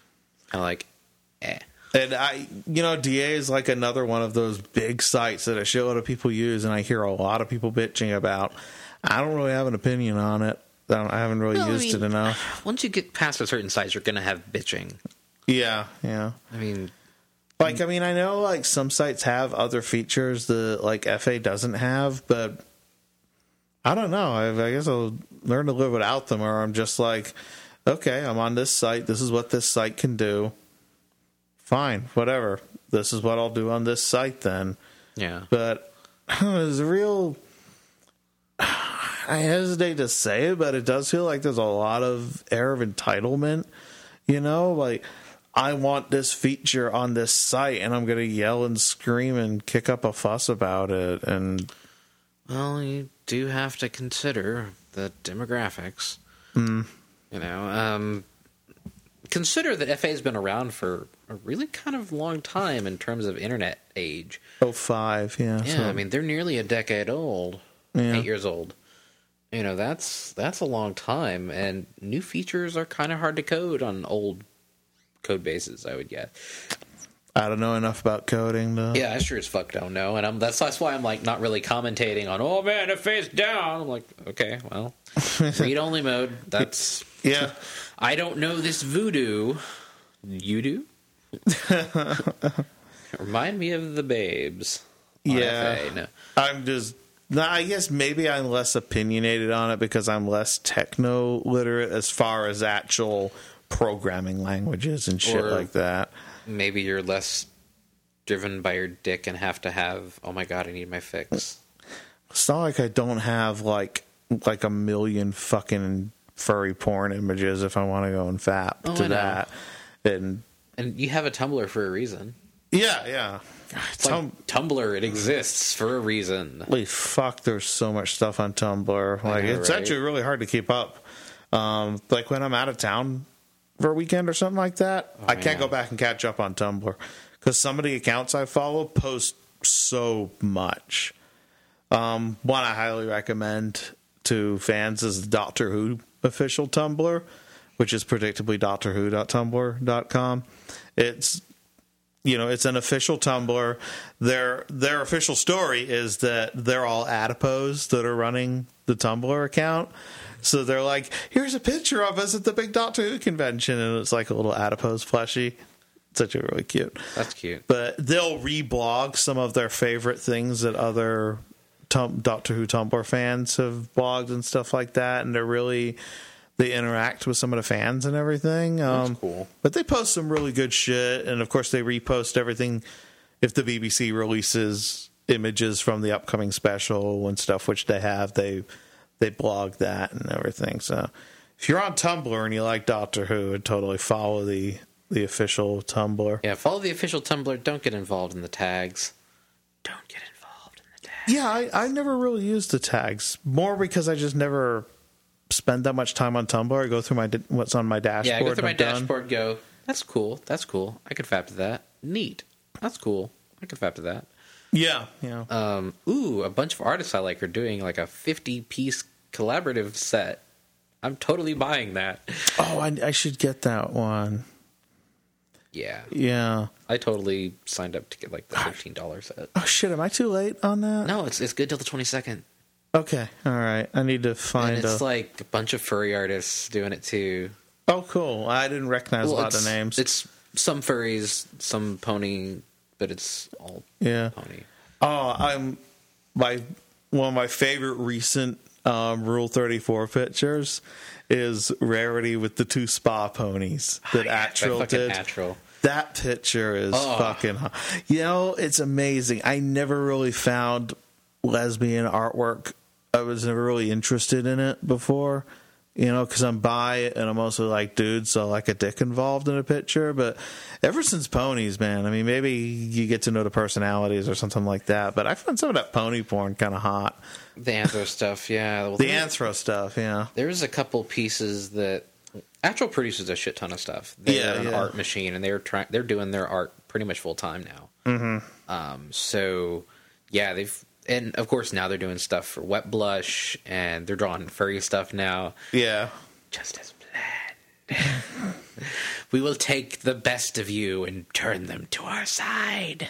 And DA is like another one of those big sites that a shitload of people use, and I hear a lot of people bitching about. I don't really have an opinion on it. I haven't really used it enough. Once you get past a certain size, you're going to have bitching. Yeah. I know, like, some sites have other features that, like, FA doesn't have, but I don't know. I guess I'll learn to live without them, or I'm just like, okay, I'm on this site. This is what this site can do. Fine, whatever. This is what I'll do on this site then. Yeah. But there's a real... I hesitate to say it, but it does feel like there's a lot of air of entitlement. Like, I want this feature on this site, and I'm going to yell and scream and kick up a fuss about it. And well, you do have to consider the demographics. Consider that FA has been around for a really kind of long time in terms of internet age. 05, yeah. Yeah, so. They're nearly a decade old. Yeah. 8 years old. That's a long time, and new features are kind of hard to code on old code bases, I would guess. I don't know enough about coding, though. Yeah, I sure as fuck don't know, and that's why I'm like not really commentating on. Oh man, FA's down. I'm like, okay, well, read only mode. That's yeah. I don't know this voodoo. You do? Remind me of the babes. Yeah, FA. No. I guess maybe I'm less opinionated on it because I'm less techno literate as far as actual programming languages and shit like that. Maybe you're less driven by your dick and have to have, oh my god, I need my fix. It's not like I don't have like a million fucking furry porn images if I want to go and fap to that. And you have a Tumblr for a reason. Yeah. It's like Tumblr, it exists for a reason. Holy fuck, there's so much stuff on Tumblr. Like, it's actually really hard to keep up. Like, when I'm out of town for a weekend or something like that, I can't go back and catch up on Tumblr. Because some of the accounts I follow post so much. One I highly recommend to fans is the Doctor Who official Tumblr, which is predictably doctorwho.tumblr.com. It's an official Tumblr. Their official story is that they're all adipose that are running the Tumblr account. So they're like, here's a picture of us at the big Doctor Who convention, and it's like a little adipose plushie. such a really cute. That's cute. But they'll reblog some of their favorite things that other Doctor Who Tumblr fans have blogged and stuff like that, and they interact with some of the fans and everything. That's cool. But they post some really good shit, and of course they repost everything if the BBC releases images from the upcoming special and stuff, which they have. They blog that and everything. So if you're on Tumblr and you like Doctor Who, I'd totally follow the official Tumblr. Yeah, follow the official Tumblr. Don't get involved in the tags. Don't get involved in the tags. Yeah, I never really used the tags. More because I just never spend that much time on Tumblr. I go through what's on my dashboard. Yeah, I go through my done. dashboard, go, that's cool. I could fap to that. Neat. That's cool. I could fap to that. Yeah. A bunch of artists I like are doing like a 50-piece collaborative set. I'm totally buying that. Oh, I should get that one. Yeah. I totally signed up to get like the $15 set. Oh shit, am I too late on that? No, it's good till the 22nd. Okay, all right. I need to find and it's like a bunch of furry artists doing it too. Oh, cool. I didn't recognize a lot of the names. It's some furries, some pony, but it's all pony. Oh, one of my favorite recent Rule 34 pictures is Rarity with the 2 spa ponies that Atril did. Atril. That picture is fucking hot. It's amazing. I never really found lesbian artwork. I was never really interested in it before, because I'm bi and I'm mostly like dudes, so I like a dick involved in a picture. But ever since ponies, man, I mean, maybe you get to know the personalities or something like that. But I find some of that pony porn kind of hot. The anthro stuff, yeah. Well, the anthro stuff, yeah. There's a couple pieces that Atril produces a shit ton of stuff. They're an art machine, and they're doing their art pretty much full time now. Mm-hmm. So yeah, and of course now they're doing stuff for Wet Blush, and they're drawing furry stuff now. Yeah, just as planned. We will take the best of you and turn them to our side.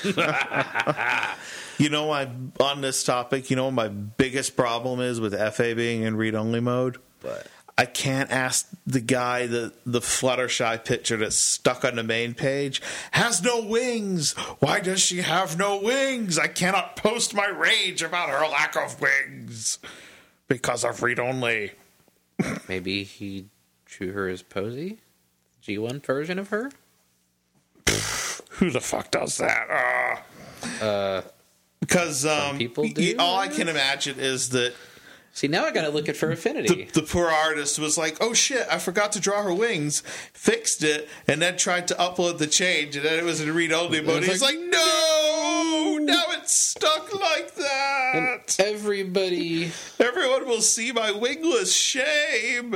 On this topic, what my biggest problem is with FA being in read-only mode? But I can't ask the guy the Fluttershy picture that's stuck on the main page has no wings. Why does she have no wings? I cannot post my rage about her lack of wings because of read-only. Maybe he drew her as Posey? G1 version of her? Who the fuck does that? Because people do. All I can imagine is that. See, now I got to look at for affinity. The poor artist was like, "Oh shit, I forgot to draw her wings." Fixed it, and then tried to upload the change, and then it was in read-only mode. He's like, "No, now it's stuck like that." And everyone will see my wingless shame.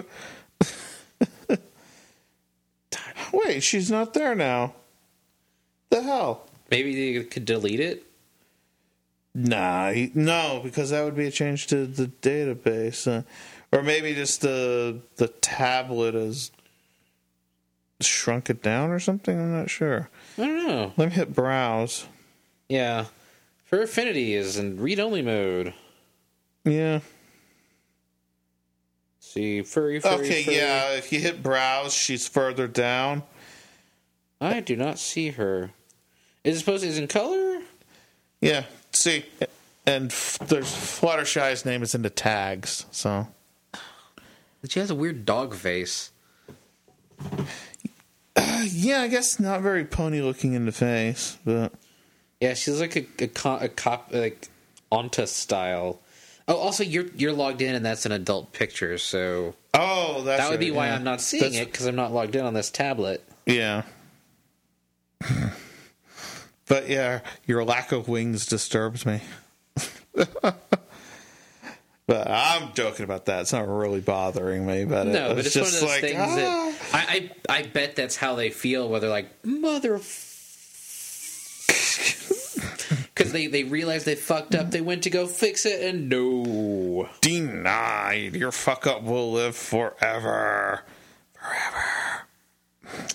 Wait, she's not there now. The hell? Maybe they could delete it? No, because that would be a change to the database. Or maybe just the tablet has shrunk it down or something. I'm not sure. I don't know. Let me hit browse. Yeah. For affinity is in read-only mode. Yeah. See, furry. Okay, yeah, if you hit browse, she's further down. I do not see her. Is it supposed to be in color? Yeah, see, and there's Fluttershy's name is in the tags, so. She has a weird dog face. Yeah, I guess not very pony looking in the face, but. Yeah, she's like a cop, like Onta style. Oh, also, you're logged in, and that's an adult picture, so... Oh, that's that would be why I'm not seeing it, because I'm not logged in on this tablet. Yeah. But, yeah, your lack of wings disturbs me. But I'm joking about that. It's not really bothering me, but no, but it's just one of those things that... I bet that's how they feel, where they're like, mother... Because they realized they fucked up, they went to go fix it, and no. Denied. Your fuck up will live forever. Forever.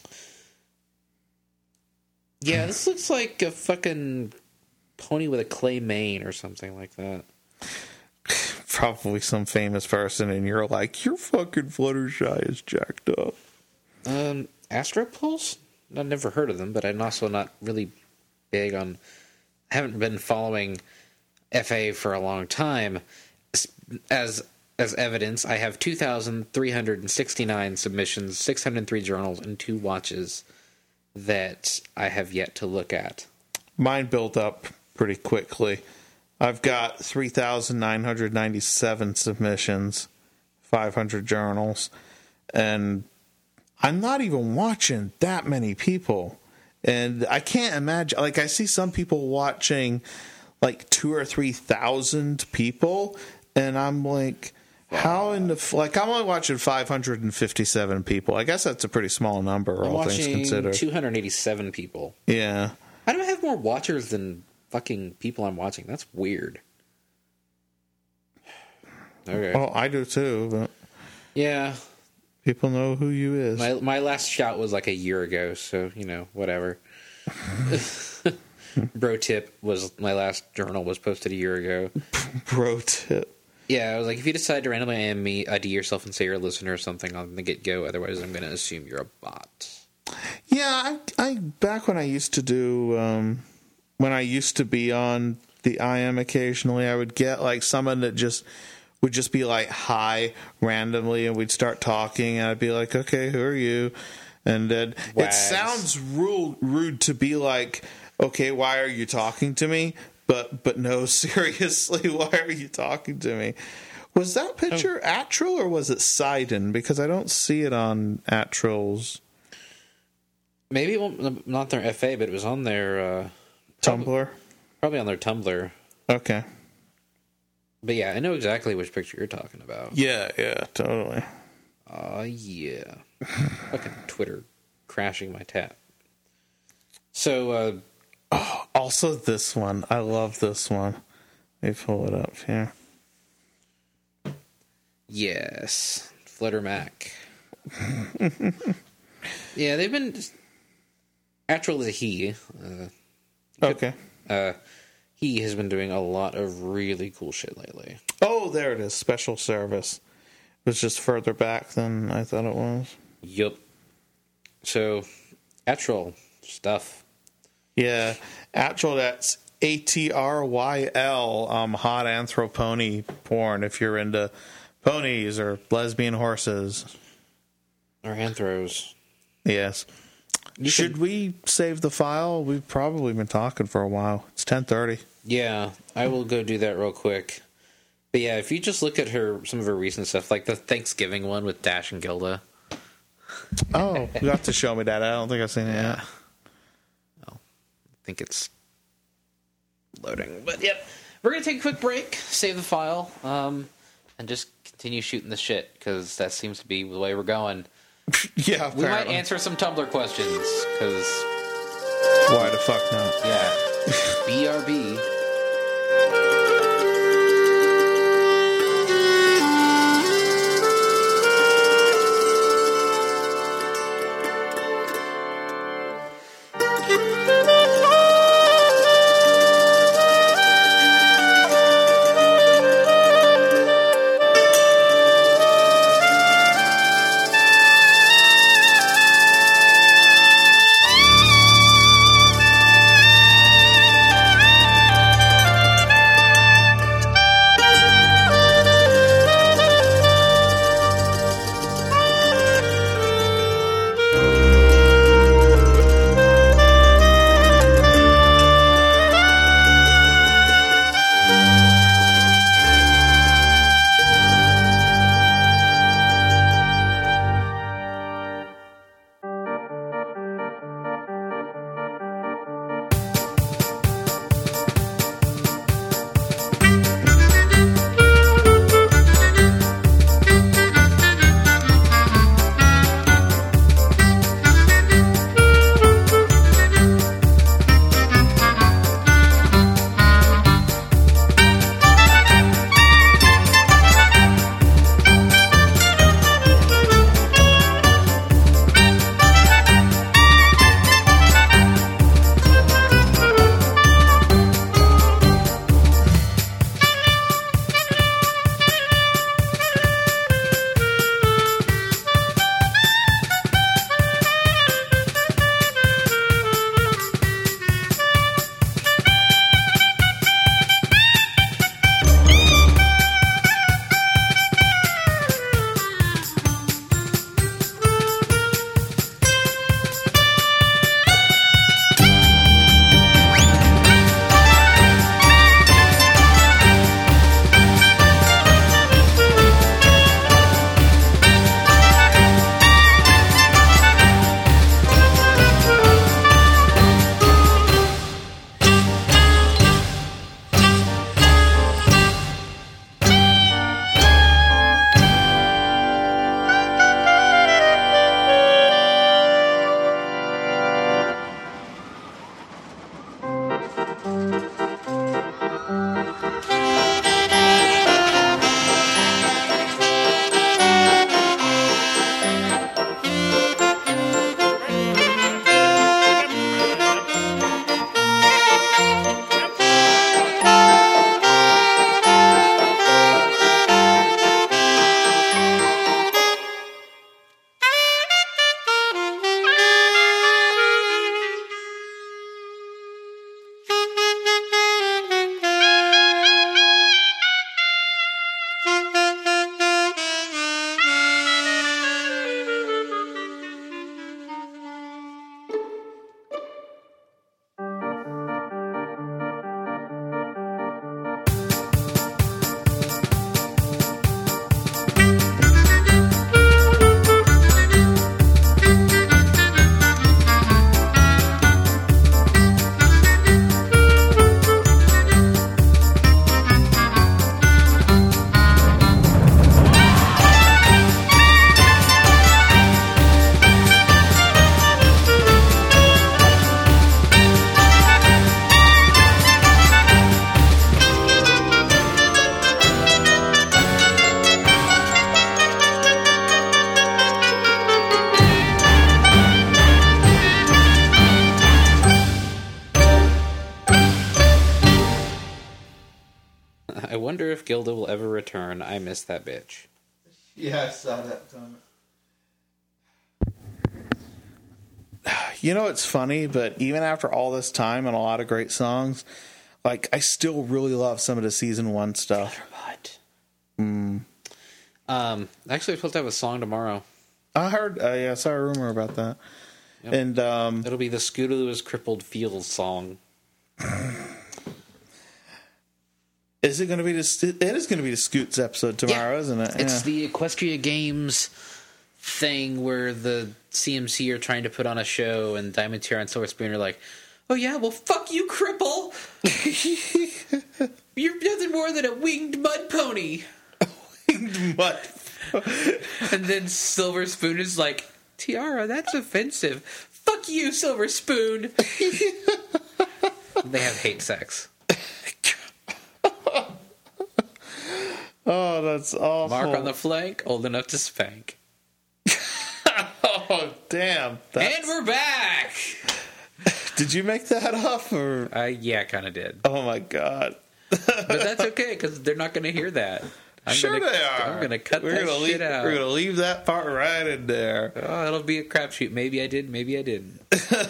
Yeah, this looks like a fucking pony with a clay mane or something like that. Probably some famous person, and you're like, your fucking Fluttershy is jacked up. Astropulse? I've never heard of them, but I'm also not really big on. I haven't been following FA for a long time. As evidence, I have 2,369 submissions, 603 journals, and 2 watches that I have yet to look at. Mine built up pretty quickly. I've got 3,997 submissions, 500 journals, and I'm not even watching that many people. And I can't imagine, like, I see some people watching like 2,000 or 3,000 people, and I'm like, how in the, like, I'm only watching 557 people. I guess that's a pretty small number, all things considered. 287 people. Yeah. How do I have more watchers than fucking people I'm watching? That's weird. Okay. Oh, I do too, but yeah, people know who you is. My last shot was like a year ago, so, you know, whatever. Bro tip was my last journal was posted a year ago. Bro tip. Yeah, I was like, if you decide to randomly AM me, ID yourself and say you're a listener or something on the get-go. Otherwise, I'm going to assume you're a bot. Yeah, I back when I used to do, when I used to be on the IM occasionally, I would get like someone that would just be like hi randomly, and we'd start talking, and I'd be like, okay, who are you? And then it sounds rude to be like, okay, why are you talking to me? But no, seriously, why are you talking to me? Was that picture Atril or was it Sidon? Because I don't see it on Atril's. Maybe not their FA, but it was on their Tumblr? Probably on their Tumblr. Okay. But yeah, I know exactly which picture you're talking about. Yeah, totally. Yeah. Fucking Twitter crashing my tab. So, also this one. I love this one. Let me pull it up here. Yes. Flutter Mac. Yeah, they've been... Atril is a he. Okay. He has been doing a lot of really cool shit lately. Oh, there it is. Special service. It was just further back than I thought it was. Yup. So, Atril stuff. Yeah. Atril, that's ATRYL, hot anthropony porn, if you're into ponies or lesbian horses. Or anthros. Yes. Should we save the file? We've probably been talking for a while. It's 10:30. Yeah, I will go do that real quick. But yeah, if you just look at some of her recent stuff, like the Thanksgiving one with Dash and Gilda. Oh, you have to show me that. I don't think I've seen it yet. I think it's loading. But yep, we're going to take a quick break, save the file, and just continue shooting the shit, because that seems to be the way we're going. Yeah, apparently. We might answer some Tumblr questions, because... Why the fuck not? Yeah. BRB. wonder if Gilda will ever return. I miss that bitch. Yeah, I saw that comment. You know, it's funny, but even after all this time and a lot of great songs, like, I still really love some of the season 1 stuff. Actually, we're supposed to have a song tomorrow. I heard, I saw a rumor about that. Yep. And it'll be the Scooter Lewis Crippled Fields song. is it going to be it is going to be the Scoots episode tomorrow, isn't it? It's the Equestria Games thing where the CMC are trying to put on a show, and Diamond Tiara and Silver Spoon are like, "Oh yeah, well fuck you, cripple! You're nothing more than a winged mud pony." Winged mud. And then Silver Spoon is like, "Tiara, that's offensive. Fuck you, Silver Spoon." They have hate sex. Oh, that's awful. Mark on the flank, old enough to spank. Oh, damn. And we're back! Did you make that up? Or? Yeah, I kind of did. Oh, my God. But that's okay, because they're not going to hear that. They are. I'm going to cut that shit out. We're going to leave that part right in there. Oh, it'll be a crapshoot. Maybe I did, maybe I didn't.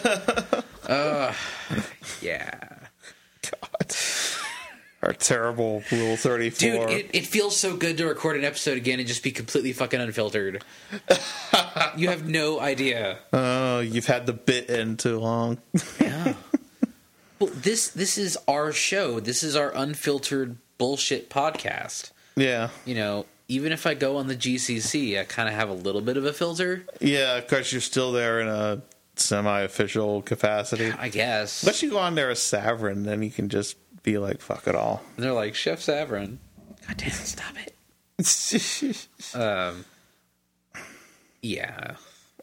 Yeah. God. Our terrible Rule 34. Dude, it feels so good to record an episode again and just be completely fucking unfiltered. You have no idea. Oh, you've had the bit in too long. Yeah. Well, this is our show. This is our unfiltered bullshit podcast. Yeah. You know, even if I go on the GCC, I kind of have a little bit of a filter. Yeah, because you're still there in a semi-official capacity. I guess. Unless you go on there as Savrin, then you can just be like, fuck it all. And they're like, Chef Savrin. God damn, stop it. Yeah.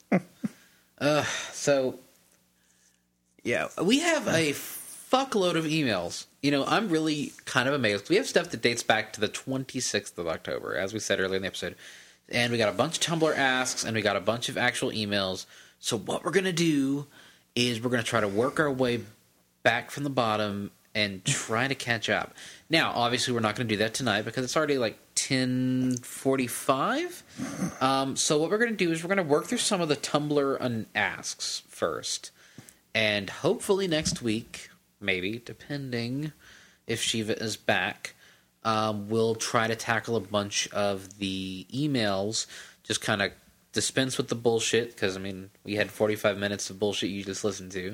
So, yeah, we have a fuckload of emails. You know, I'm really kind of amazed. We have stuff that dates back to the 26th of October, as we said earlier in the episode. And we got a bunch of Tumblr asks, and we got a bunch of actual emails. So what we're going to do is we're going to try to work our way back from the bottom and try to catch up. Now, obviously, we're not going to do that tonight because it's already like 10:45. So what we're going to do is we're going to work through some of the Tumblr asks first. And hopefully next week, maybe, depending if Shiva is back, we'll try to tackle a bunch of the emails, just kind of dispense with the bullshit, because, I mean, we had 45 minutes of bullshit you just listened to.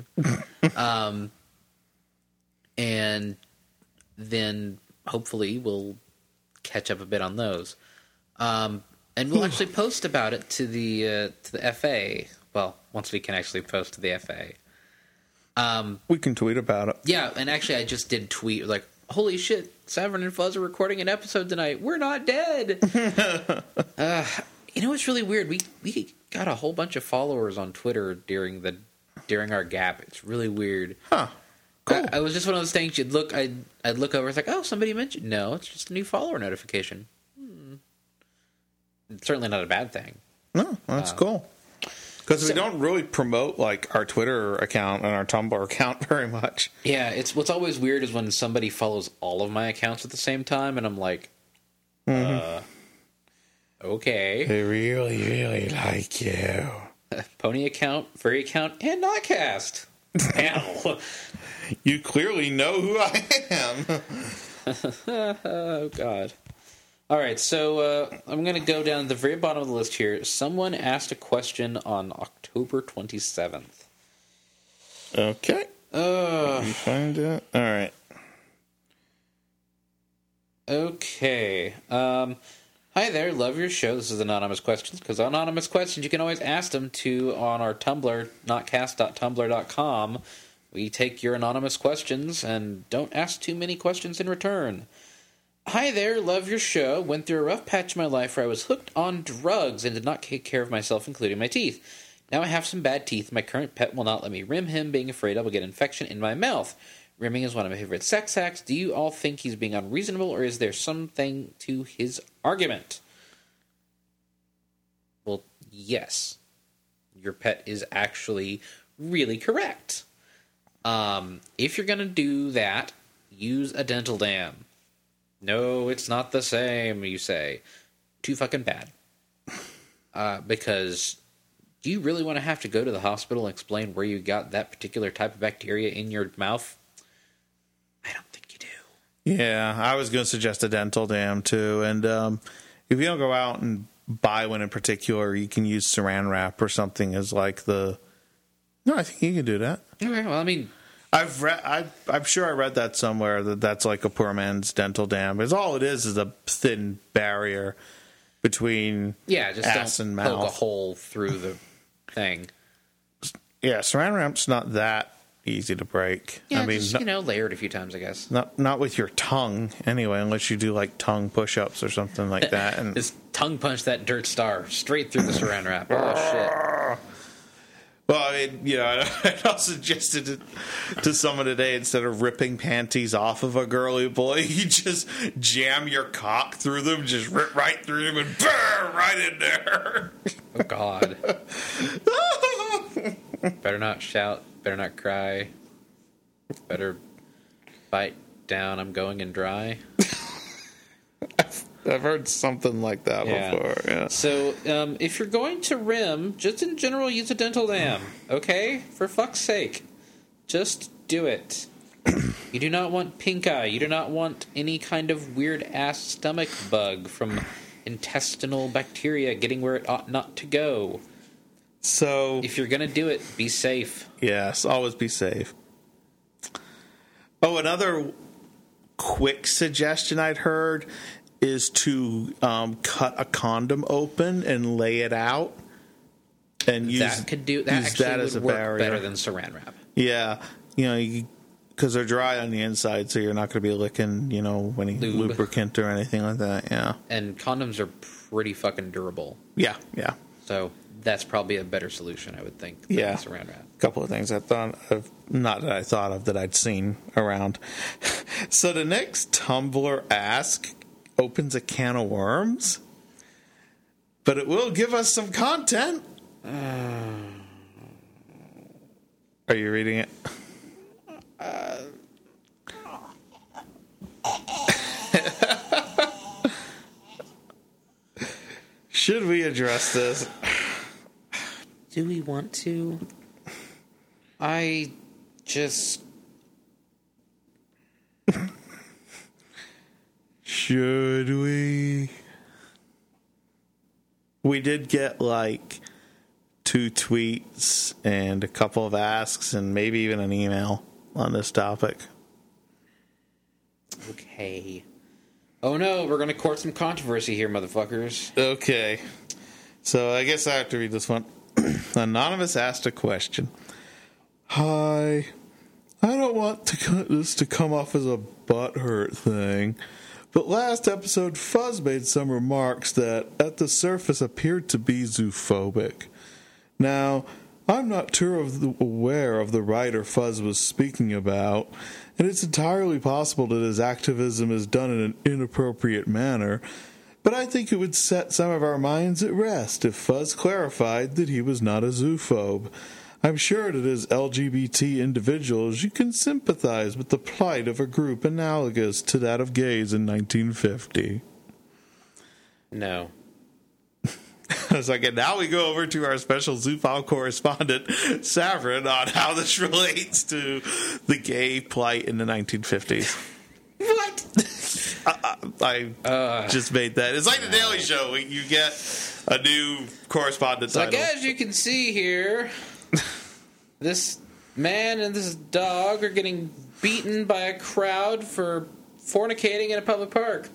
And then hopefully we'll catch up a bit on those. And we'll actually post about it to the FA. Well, once we can actually post to the FA. We can tweet about it. Yeah, and actually I just did tweet, like, holy shit, Savrin and Fuzz are recording an episode tonight. We're not dead. You know what's really weird? We got a whole bunch of followers on Twitter during our gap. It's really weird. Huh. Cool. I was just one of those things. I'd look over. It's like, oh, somebody mentioned. No, it's just a new follower notification. It's certainly not a bad thing. No, that's cool. Because we don't really promote like our Twitter account and our Tumblr account very much. Yeah, what's always weird is when somebody follows all of my accounts at the same time, and I'm like, okay. They really, really like you. Pony account, furry account, and Notcast. Ow. You clearly know who I am. Oh, God. All right, so I'm going to go down to the very bottom of the list here. Someone asked a question on October 27th. Okay. You find it? All right. Okay. Hi there, love your show. This is Anonymous Questions, because Anonymous Questions, you can always ask them on our Tumblr, notcast.tumblr.com. We take your anonymous questions and don't ask too many questions in return. Hi there, love your show. Went through a rough patch in my life where I was hooked on drugs and did not take care of myself, including my teeth. Now I have some bad teeth. My current pet will not let me rim him, being afraid I will get infection in my mouth. Rimming is one of my favorite sex acts. Do you all think he's being unreasonable, or is there something to his argument? Well, yes. Your pet is actually really correct. If you're going to do that, use a dental dam. No, it's not the same, you say. Too fucking bad. Because do you really want to have to go to the hospital and explain where you got that particular type of bacteria in your mouth? I don't think you do. Yeah, I was going to suggest a dental dam, too. And if you don't go out and buy one in particular, you can use saran wrap or something as like the... No, I think you can do that. Okay, well, I mean... I'm sure I read that somewhere, that's like a poor man's dental dam. Because all it is a thin barrier between just ass don't and poke mouth. a hole through the thing. Yeah, saran wrap's not that easy to break. Yeah, I mean, just, layered a few times, I guess. not with your tongue anyway, unless you do like tongue push-ups or something like that. And Just tongue punch that dirt star straight through the saran wrap. Oh, shit. well, I mean, I also suggested it to someone today, instead of ripping panties off of a girly boy, you just jam your cock through them, just rip right through them, and burr, right in there. Oh, God. Better not shout. Better not cry. Better bite down. I'm going in dry. I've heard something like that before. Yeah. So, if you're going to rim, just in general, use a dental dam. Okay? For fuck's sake. Just do it. You do not want pink eye. You do not want any kind of weird-ass stomach bug from intestinal bacteria getting where it ought not to go. So, If you're going to do it, be safe. yes, always be safe. Oh, another quick suggestion I'd heard is to cut a condom open and lay it out, and use That actually that as would a work barrier. better than saran wrap. Yeah, because they're dry on the inside, so you're not going to be licking, any Lube. lubricant or anything like that. Yeah, And condoms are pretty fucking durable. yeah. So that's probably a better solution, I would think, than Yeah. saran wrap. A couple of things I thought of, not that I thought of, that I'd seen around. So the next Tumblr Ask opens a can of worms, but it will give us some content. Are you reading it? Should we address this? Do we want to? I just... Should we? We did get like 2 tweets and a couple of asks and maybe even an email on this topic. Okay. Oh no, we're gonna court some controversy here, motherfuckers. Okay. So I guess I have to read this one. Anonymous asked a question. Hi. I don't want this to come off as a butthurt thing, but last episode Fuzz made some remarks that at the surface appeared to be zoophobic. Now, I'm not too aware of the writer Fuzz was speaking about, and it's entirely possible that his activism is done in an inappropriate manner, but I think it would set some of our minds at rest if Fuzz clarified that he was not a zoophobe. I'm sure that as LGBT individuals you can sympathize with the plight of a group analogous to that of gays in 1950. No. I was like, and now we go over to our special Zoophile correspondent, Savrin, on how this relates to the gay plight in the 1950s. What? I just made that. It's like the Daily Show. You get a new correspondent Like, title. as you can see here, this man and this dog are getting beaten by a crowd for fornicating in a public park.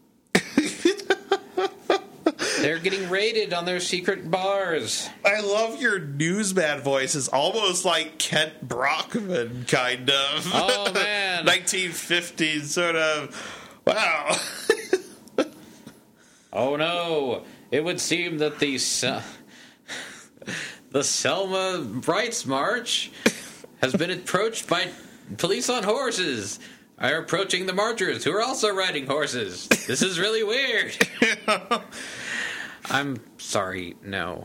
They're getting raided on their secret bars. I love your newsman voice. It's almost like Kent Brockman, kind of. Oh, man. 1950s sort of. Wow. Oh no! It would seem that the Selma Rights March has been approached by police on horses. Are approaching the marchers, who are also riding horses. This is really weird. I'm sorry. No.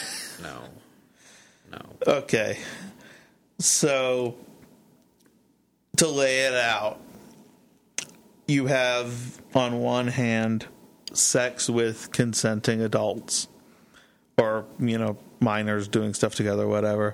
Okay. So, to lay it out, you have, on one hand, sex with consenting adults or, minors doing stuff together, whatever.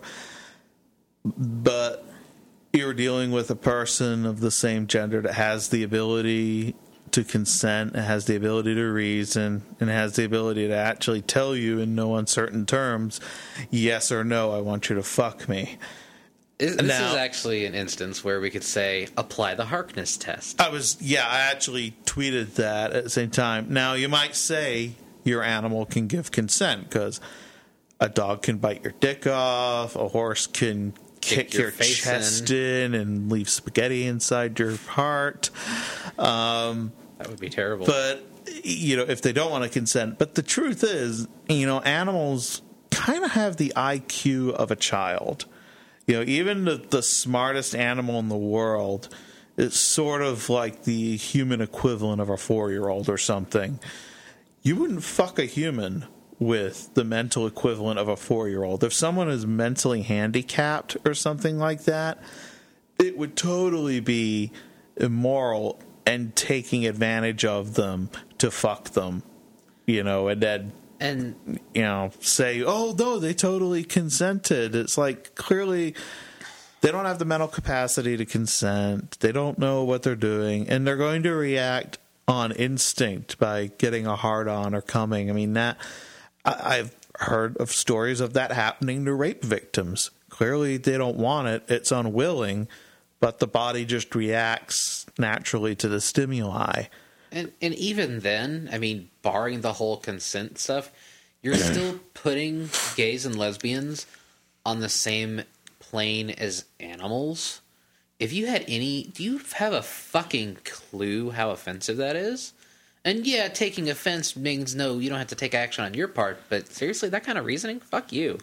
But you're dealing with a person of the same gender that has the ability to consent, has the ability to reason, and has the ability to actually tell you in no uncertain terms, yes or no, I want you to fuck me. This is actually an instance where we could say, apply the Harkness test. I actually tweeted that at the same time. Now, you might say your animal can give consent, because a dog can bite your dick off, a horse can kick your chest in and leave spaghetti inside your heart. That would be terrible. But, if they don't want to consent. But the truth is, animals kind of have the IQ of a child. Even the smartest animal in the world is sort of like the human equivalent of a 4-year-old or something. You wouldn't fuck a human with the mental equivalent of a 4-year-old. If someone is mentally handicapped or something like that, it would totally be immoral and taking advantage of them to fuck them, and then say, oh, no, they totally consented. It's like, clearly, they don't have the mental capacity to consent. They don't know what they're doing, and they're going to react on instinct by getting a hard-on or coming. I mean, I've heard of stories of that happening to rape victims. Clearly, they don't want it. It's unwilling, but the body just reacts naturally to the stimuli. And even then, I mean, barring the whole consent stuff, you're still putting gays and lesbians on the same plane as animals. If you had do you have a fucking clue how offensive that is? And yeah, taking offense means no, you don't have to take action on your part, but seriously, that kind of reasoning? Fuck you.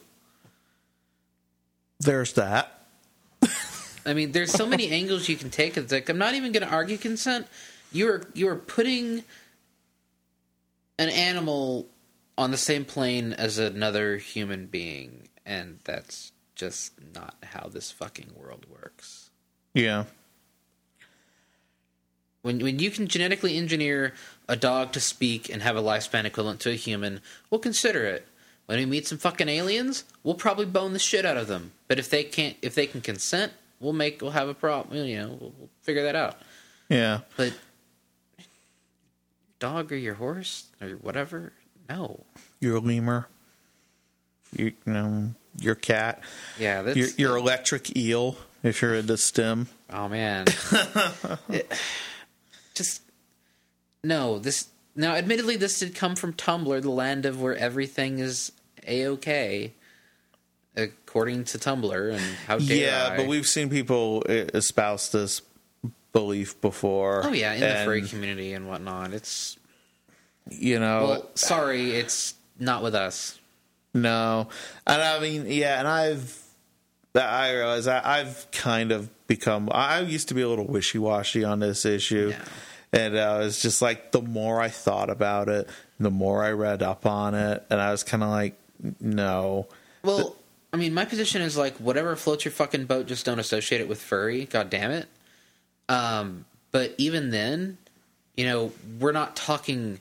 There's that. I mean, there's so many angles you can take. It's like, I'm not even going to argue consent. You're putting an animal on the same plane as another human being, and that's just not how this fucking world works. Yeah. When you can genetically engineer a dog to speak and have a lifespan equivalent to a human, we'll consider it. When we meet some fucking aliens, we'll probably bone the shit out of them. But if they can consent, we'll have a problem. We'll figure that out. Yeah. But dog or your horse or whatever, no. Your lemur. Your cat. Yeah, that's your electric eel, if you're into STEM. Oh man. Now, admittedly, this did come from Tumblr, the land of where everything is A-OK, according to Tumblr, and how dare I. But we've seen people espouse this belief before. Oh, yeah, in the furry community and whatnot. It's... Well, sorry, it's not with us. No. And I mean, and I realize I've kind of become... I used to be a little wishy-washy on this issue. Yeah. And it's just like, the more I thought about it, the more I read up on it, and I was kind of like, no. Well, I mean, my position is like, whatever floats your fucking boat, just don't associate it with furry. God damn it. But even then, we're not talking...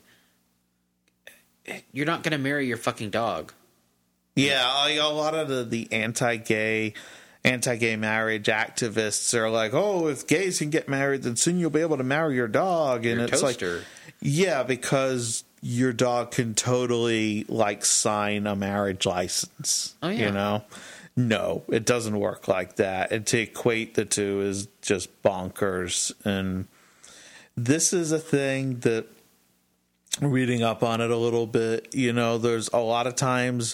You're not going to marry your fucking dog. Yeah, a lot of the anti-gay marriage activists are like, oh, if gays can get married, then soon you'll be able to marry your dog. And it's toaster. Like, yeah, because your dog can totally sign a marriage license. Oh, yeah. No, it doesn't work like that. And to equate the two is just bonkers. And this is a thing that, reading up on it a little bit, there's a lot of times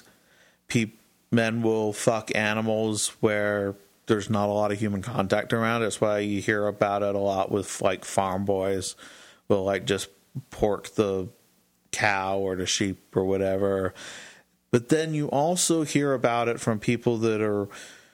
men will fuck animals where there's not a lot of human contact around. That's why you hear about it a lot with farm boys will just pork the cow or the sheep or whatever. But then you also hear about it from people that are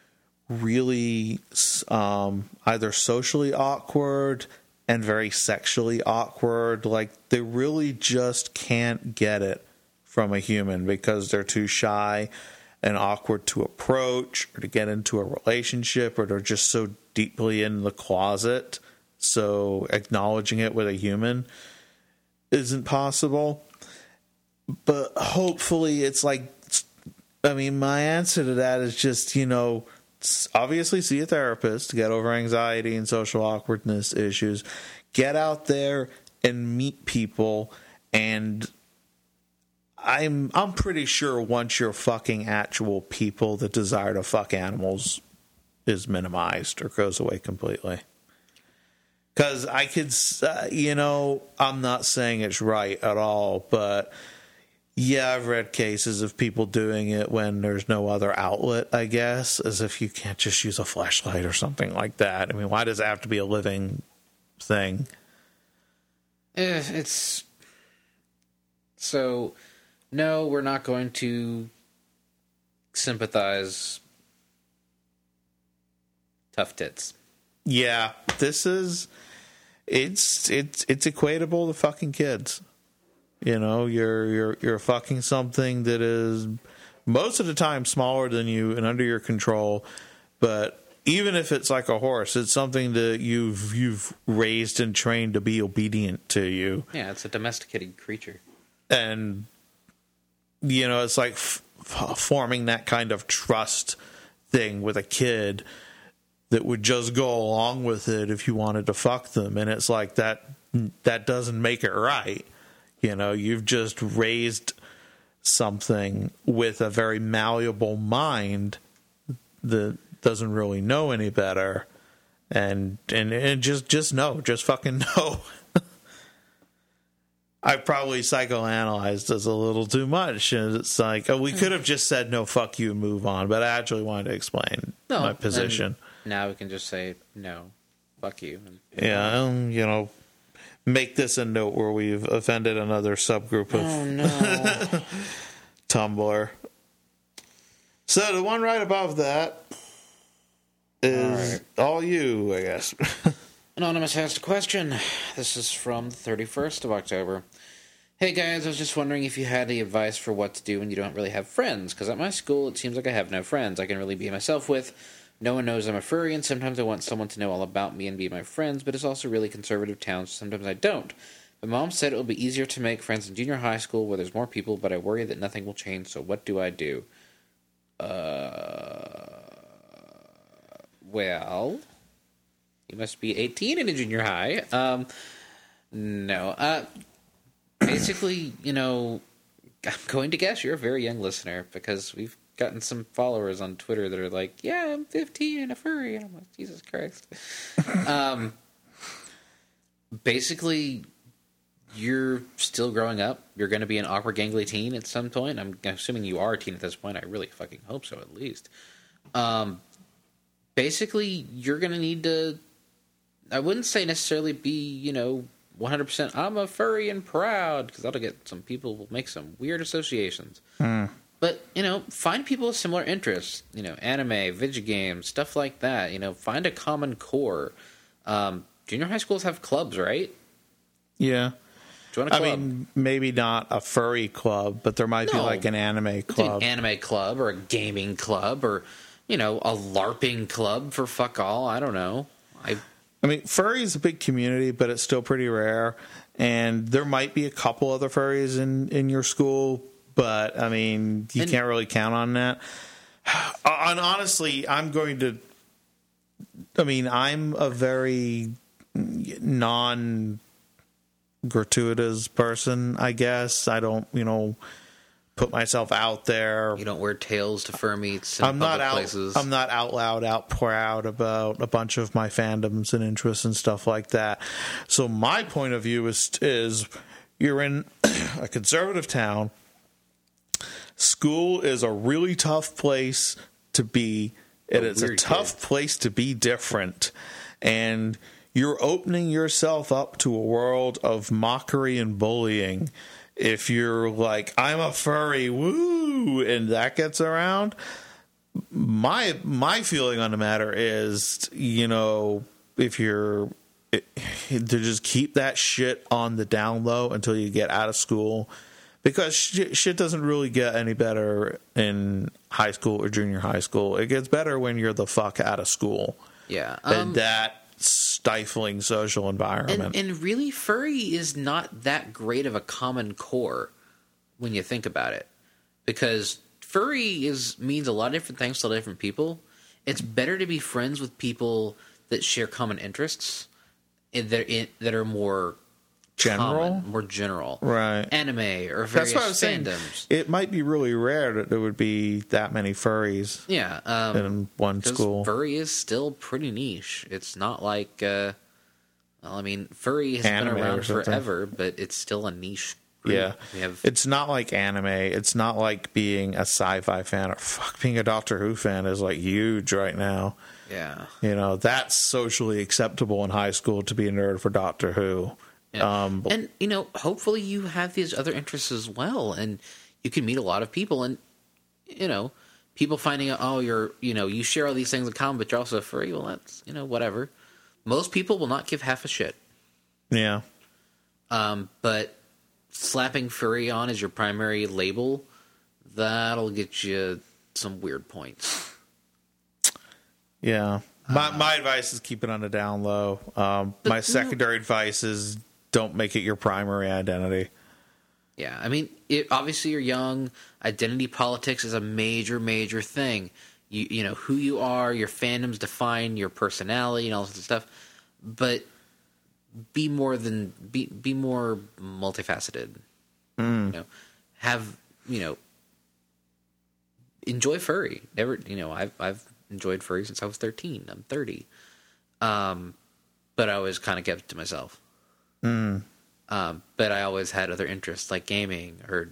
really either socially awkward and very sexually awkward. They really just can't get it from a human because they're too shy and awkward to approach or to get into a relationship, or they're just so deeply in the closet so acknowledging it with a human isn't possible. But hopefully it's like, I mean, my answer to that is just, obviously see a therapist to get over anxiety and social awkwardness issues. Get out there and meet people, and I'm pretty sure once you're fucking actual people, the desire to fuck animals is minimized or goes away completely. Because I could, I'm not saying it's right at all, but yeah, I've read cases of people doing it when there's no other outlet, I guess, as if you can't just use a flashlight or something like that. I mean, why does it have to be a living thing? It's... So, no, we're not going to sympathize tough tits. Yeah, this is... It's equatable to fucking kids. You're fucking something that is most of the time smaller than you and under your control. But even if it's like a horse, it's something that you've raised and trained to be obedient to you. Yeah, it's a domesticated creature. And, it's like forming that kind of trust thing with a kid that would just go along with it if you wanted to fuck them. And it's like that doesn't make it right. You've just raised something with a very malleable mind that doesn't really know any better. And just know. Just fucking know. I probably psychoanalyzed us a little too much. And it's like, we could have just said, no, fuck you, and move on. But I actually wanted to explain my position. Now we can just say, no, fuck you. Yeah, make this a note where we've offended another subgroup of Tumblr. So the one right above that is all you, I guess. Anonymous asked a question. This is from the 31st of October. Hey guys, I was just wondering if you had any advice for what to do when you don't really have friends, because at my school it seems like I have no friends I can really be myself with. No one knows I'm a furry, and sometimes I want someone to know all about me and be my friends, but it's also a really conservative town, so sometimes I don't. My mom said it will be easier to make friends in junior high school where there's more people, but I worry that nothing will change, so what do I do? Well, you must be 18 and in junior high. No. Basically, I'm going to guess you're a very young listener, because we've gotten some followers on Twitter that are like, yeah, I'm 15 and a furry. And I'm like, Jesus Christ. Basically, you're still growing up. You're going to be an awkward, gangly teen at some point. I'm assuming you are a teen at this point. I really fucking hope so, at least. Basically, you're going to need to, I wouldn't say necessarily be, 100% I'm a furry and proud, because that'll get some people will make some weird associations. But, find people with similar interests. Anime, video games, stuff like that. Find a common core. Junior high schools have clubs, right? Yeah. Join a club. I mean, maybe not a furry club, but there might be like an anime club. An anime club or a gaming club or, a LARPing club for fuck all. I don't know. I mean, furry is a big community, but it's still pretty rare. And there might be a couple other furries in your school, but, I mean, you can't really count on that. And honestly, I'm a very non-gratuitous person, I guess. I don't, put myself out there. You don't wear tails to fur meets in public places. I'm not out loud, out proud about a bunch of my fandoms and interests and stuff like that. So my point of view is you're in a conservative town. School is a really tough place to be. It is a tough place to be different. And you're opening yourself up to a world of mockery and bullying. If you're like, I'm a furry, woo, and that gets around, my feeling on the matter is, if you're to just keep that shit on the down low until you get out of school, because shit doesn't really get any better in high school or junior high school. It gets better when you're the fuck out of school. Yeah. And that stifling social environment. And really, furry is not that great of a common core when you think about it, because furry means a lot of different things to different people. It's better to be friends with people that share common interests that are more more general, right? Anime or various That's what I was fandoms. saying. It might be really rare that there would be that many furries. Yeah, in one school. Furry is still pretty niche. It's not like, well, I mean, furry has Anime been or around something. forever, but it's still a niche group. Yeah, it's not like anime. It's not like being a sci-fi fan or being a Doctor Who fan is like huge right now. Yeah, that's socially acceptable in high school to be a nerd for Doctor Who. yeah. And hopefully you have these other interests as well, and you can meet a lot of people, and people finding out, you share all these things in common, but you're also furry. Well, that's whatever. Most people will not give half a shit. Yeah. But slapping furry on as your primary label, that'll get you some weird points. Yeah. My advice is keep it on the down low. My secondary advice is don't make it your primary identity. Yeah, I mean, obviously you're young. Identity politics is a major, major thing. You know who you are. Your fandoms define your personality and all this stuff. But be more multifaceted. Enjoy furry. I've enjoyed furry since I was 13. I'm 30. But I always kind of kept it to myself. But I always had other interests like gaming or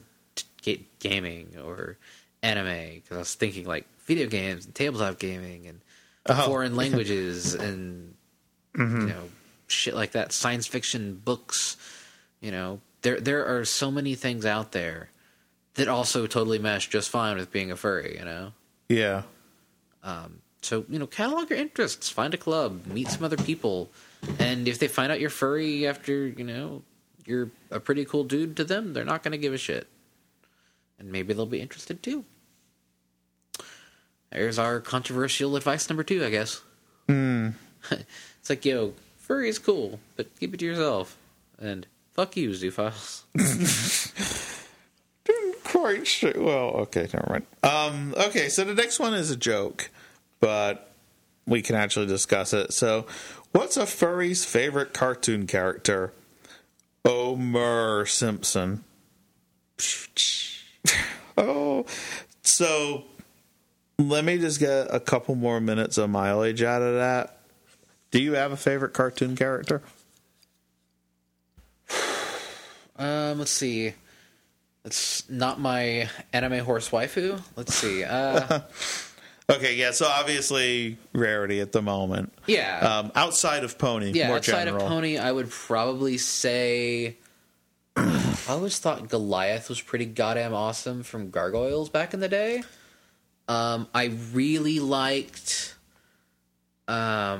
anime, because I was thinking like video games and tabletop gaming and foreign languages and shit like that. Science fiction books. There are so many things out there that also totally mesh just fine with being a furry. Yeah. So catalog your interests, find a club, meet some other people, and if they find out you're furry after you're a pretty cool dude to them, they're not going to give a shit, and maybe they'll be interested too. There's our controversial advice number 2, I guess. It's like, furry is cool, but keep it to yourself, and fuck you, Zoophiles. Didn't quite sure. Well, okay, never mind. Okay, so the next one is a joke, but we can actually discuss it. So, what's a furry's favorite cartoon character? Homer Simpson. Oh, so let me just get a couple more minutes of mileage out of that. Do you have a favorite cartoon character? Let's see. It's not my anime horse waifu. Let's see. Okay, yeah, so obviously rarity at the moment. Yeah. Outside of Pony, more outside general. of Pony, I would probably say I always thought Goliath was pretty goddamn awesome from Gargoyles back in the day. I really liked I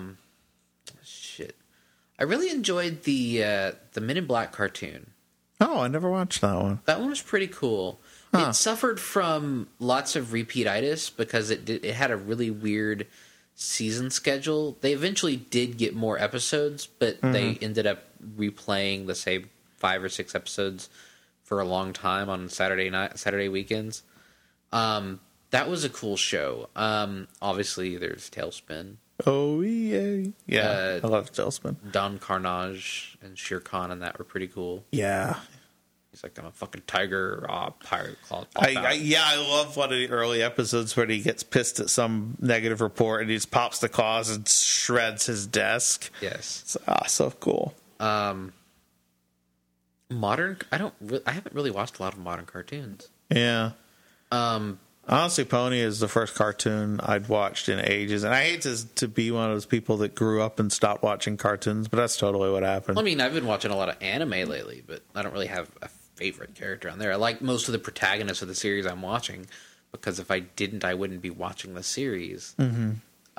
really enjoyed the Men in Black cartoon. Oh, I never watched that one. That one was pretty cool. Huh. It suffered from lots of repeatitis because it had a really weird season schedule. They eventually did get more episodes, but they ended up replaying the same 5 or 6 episodes for a long time on Saturday weekends. That was a cool show. Obviously, there's Tailspin. Oh, yeah. Yeah, I love Tailspin. Don Carnage and Shere Khan and that were pretty cool. Yeah. He's like, I'm a fucking tiger, pirate claw. I love one of the early episodes where he gets pissed at some negative report and he just pops the claws and shreds his desk. Yes. It's so cool. Modern, I haven't really watched a lot of modern cartoons. Yeah. Honestly, Pony is the first cartoon I'd watched in ages. And I hate to be one of those people that grew up and stopped watching cartoons, but that's totally what happened. I mean, I've been watching a lot of anime lately, but I don't really have a favorite character on there. I like most of the protagonists of the series I'm watching, because if I didn't, I wouldn't be watching the series. The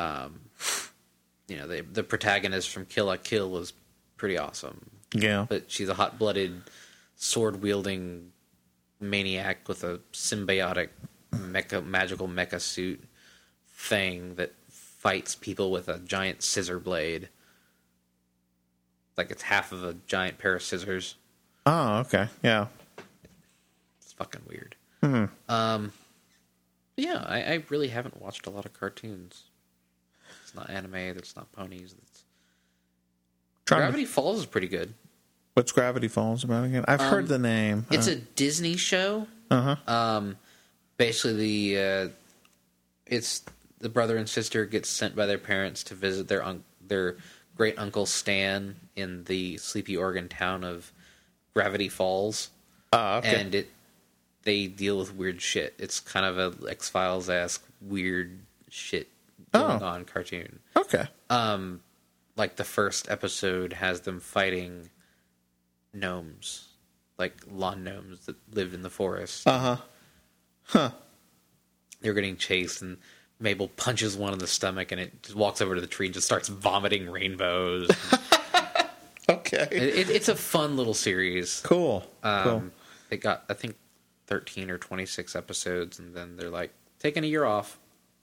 protagonist from Kill la Kill was pretty awesome. Yeah. But she's a hot-blooded, sword-wielding maniac with a symbiotic magical mecha suit thing that fights people with a giant scissor blade. Like it's half of a giant pair of scissors. Oh, okay. Yeah. It's fucking weird. Mm-hmm. Yeah, I really haven't watched a lot of cartoons. It's not anime. It's not ponies. Gravity Falls is pretty good. What's Gravity Falls about again? I've heard the name. It's a Disney show. Basically, it's the brother and sister get sent by their parents to visit their great uncle Stan in the Sleepy Oregon town of Gravity Falls. Oh, okay. And they deal with weird shit. It's kind of a X-Files-esque weird shit going on cartoon. Okay. Like the first episode has them fighting gnomes, like lawn gnomes that lived in the forest. Huh. They're getting chased, and Mabel punches one in the stomach, and it just walks over to the tree and just starts vomiting rainbows. Okay. It's a fun little series. Cool. Cool. It got, I think, 13 or 26 episodes, and then they're like, taking a year off.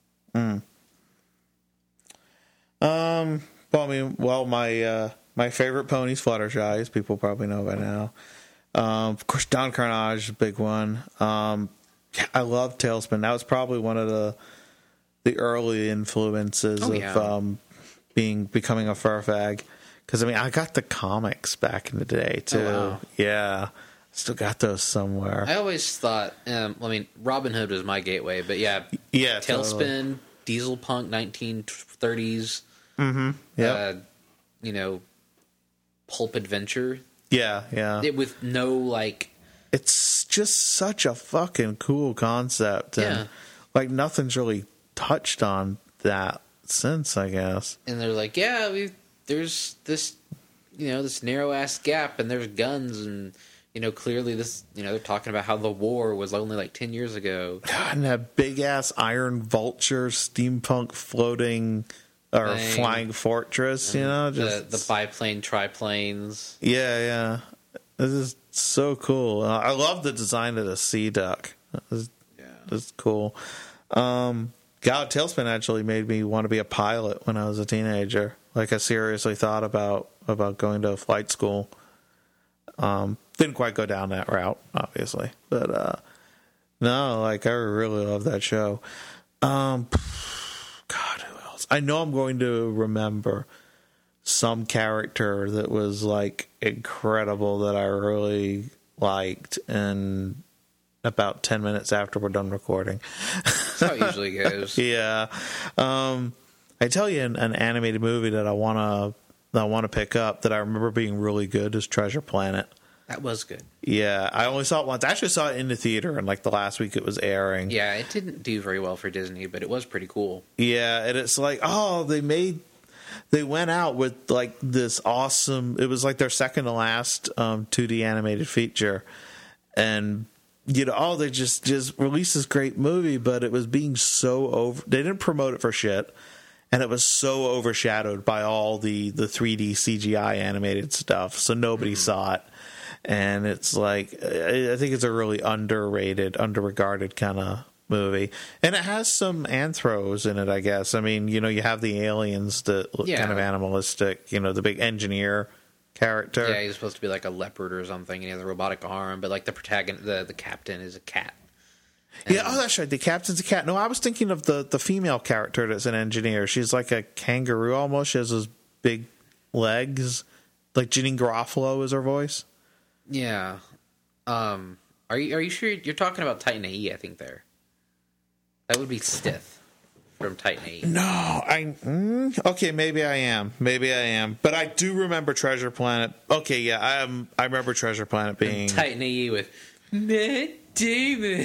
Well, I mean, my favorite pony's Fluttershy, as people probably know by now. Of course, Don Carnage, big one. I love Tailspin. That was probably one of the early influences of becoming a fur fag. Because I mean, I got the comics back in the day too. Oh, wow. Yeah, still got those somewhere. I always thought, I mean, Robin Hood was my gateway, but yeah, Tailspin, totally. Diesel Punk, 1930s. Mm-hmm. Yeah. Pulp Adventure. Yeah. With no like. It's just such a fucking cool concept, and like nothing's really touched on that since, I guess. And they're like, there's this, this narrow ass gap, and there's guns, and clearly this, they're talking about how the war was only like 10 years ago. God, and that big ass Iron Vulture steampunk floating or flying fortress, just the biplane, triplanes. Yeah. This is so cool. I love the design of the sea duck. It's cool. God, Tailspin actually made me want to be a pilot when I was a teenager. Like I seriously thought about going to flight school. Didn't quite go down that route, obviously, but no, like I really love that show. God, who else? I know I'm going to remember some character that was like incredible that I really liked, and about 10 minutes after we're done recording. That's how it usually goes. Yeah. I tell you, an animated movie that I want to pick up that I remember being really good is Treasure Planet. That was good. Yeah, I only saw it once. I actually saw it in the theater, and like the last week it was airing. Yeah, it didn't do very well for Disney, but it was pretty cool. Yeah, and it's like, they went out with like this awesome, it was like their second to last 2D animated feature, and they just released this great movie, but it was being so they didn't promote it for shit, and it was so overshadowed by all the 3D CGI animated stuff, so nobody saw it. And it's like, I think it's a really underrated, underregarded kind of movie. And it has some anthros in it, I guess. I mean, you have the aliens that look kind of animalistic, the big engineer character. Yeah, he's supposed to be like a leopard or something, and he has a robotic arm, but like the protagonist, the captain is a cat. And that's right. The captain's a cat. No, I was thinking of the female character that's an engineer. She's like a kangaroo almost. She has those big legs. Like Janine Garofalo is her voice. Yeah. Are you sure you're talking about Titan AE, I think there? That would be Stith from Titan AE. No, okay, maybe I am. But I do remember Treasure Planet. Okay, yeah, I remember Treasure Planet being and Titan AE with Matt Damon.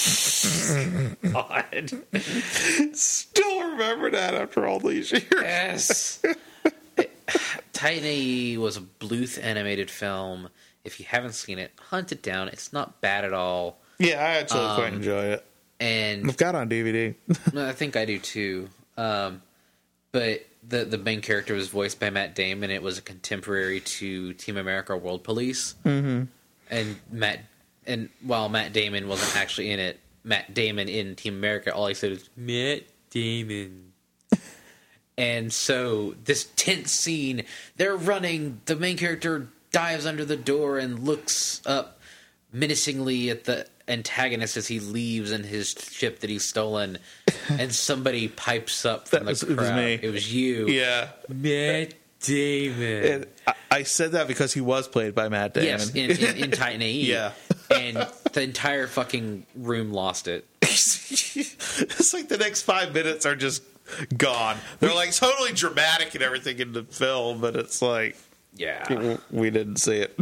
God. Still remember that after all these years. Yes. Titan AE was a Bluth animated film. If you haven't seen it, hunt it down. It's not bad at all. Yeah, I actually quite enjoy it. And I've got it on DVD. I think I do too. But the main character was voiced by Matt Damon. It was a contemporary to Team America: World Police. Mm-hmm. And while Matt Damon wasn't actually in it, Matt Damon in Team America, all he said was Matt Damon. And so this tense scene, they're running, the main character dives under the door and looks up menacingly at the antagonist as he leaves in his ship that he's stolen, and somebody pipes up from the crowd. It was me. It was you. Yeah. Matt Damon. I said that because he was played by Matt Damon. Yes, in Titan AE. Yeah. And the entire fucking room lost it. It's like the next 5 minutes are just gone. They're like totally dramatic and everything in the film, but it's like, Yeah. we didn't see it.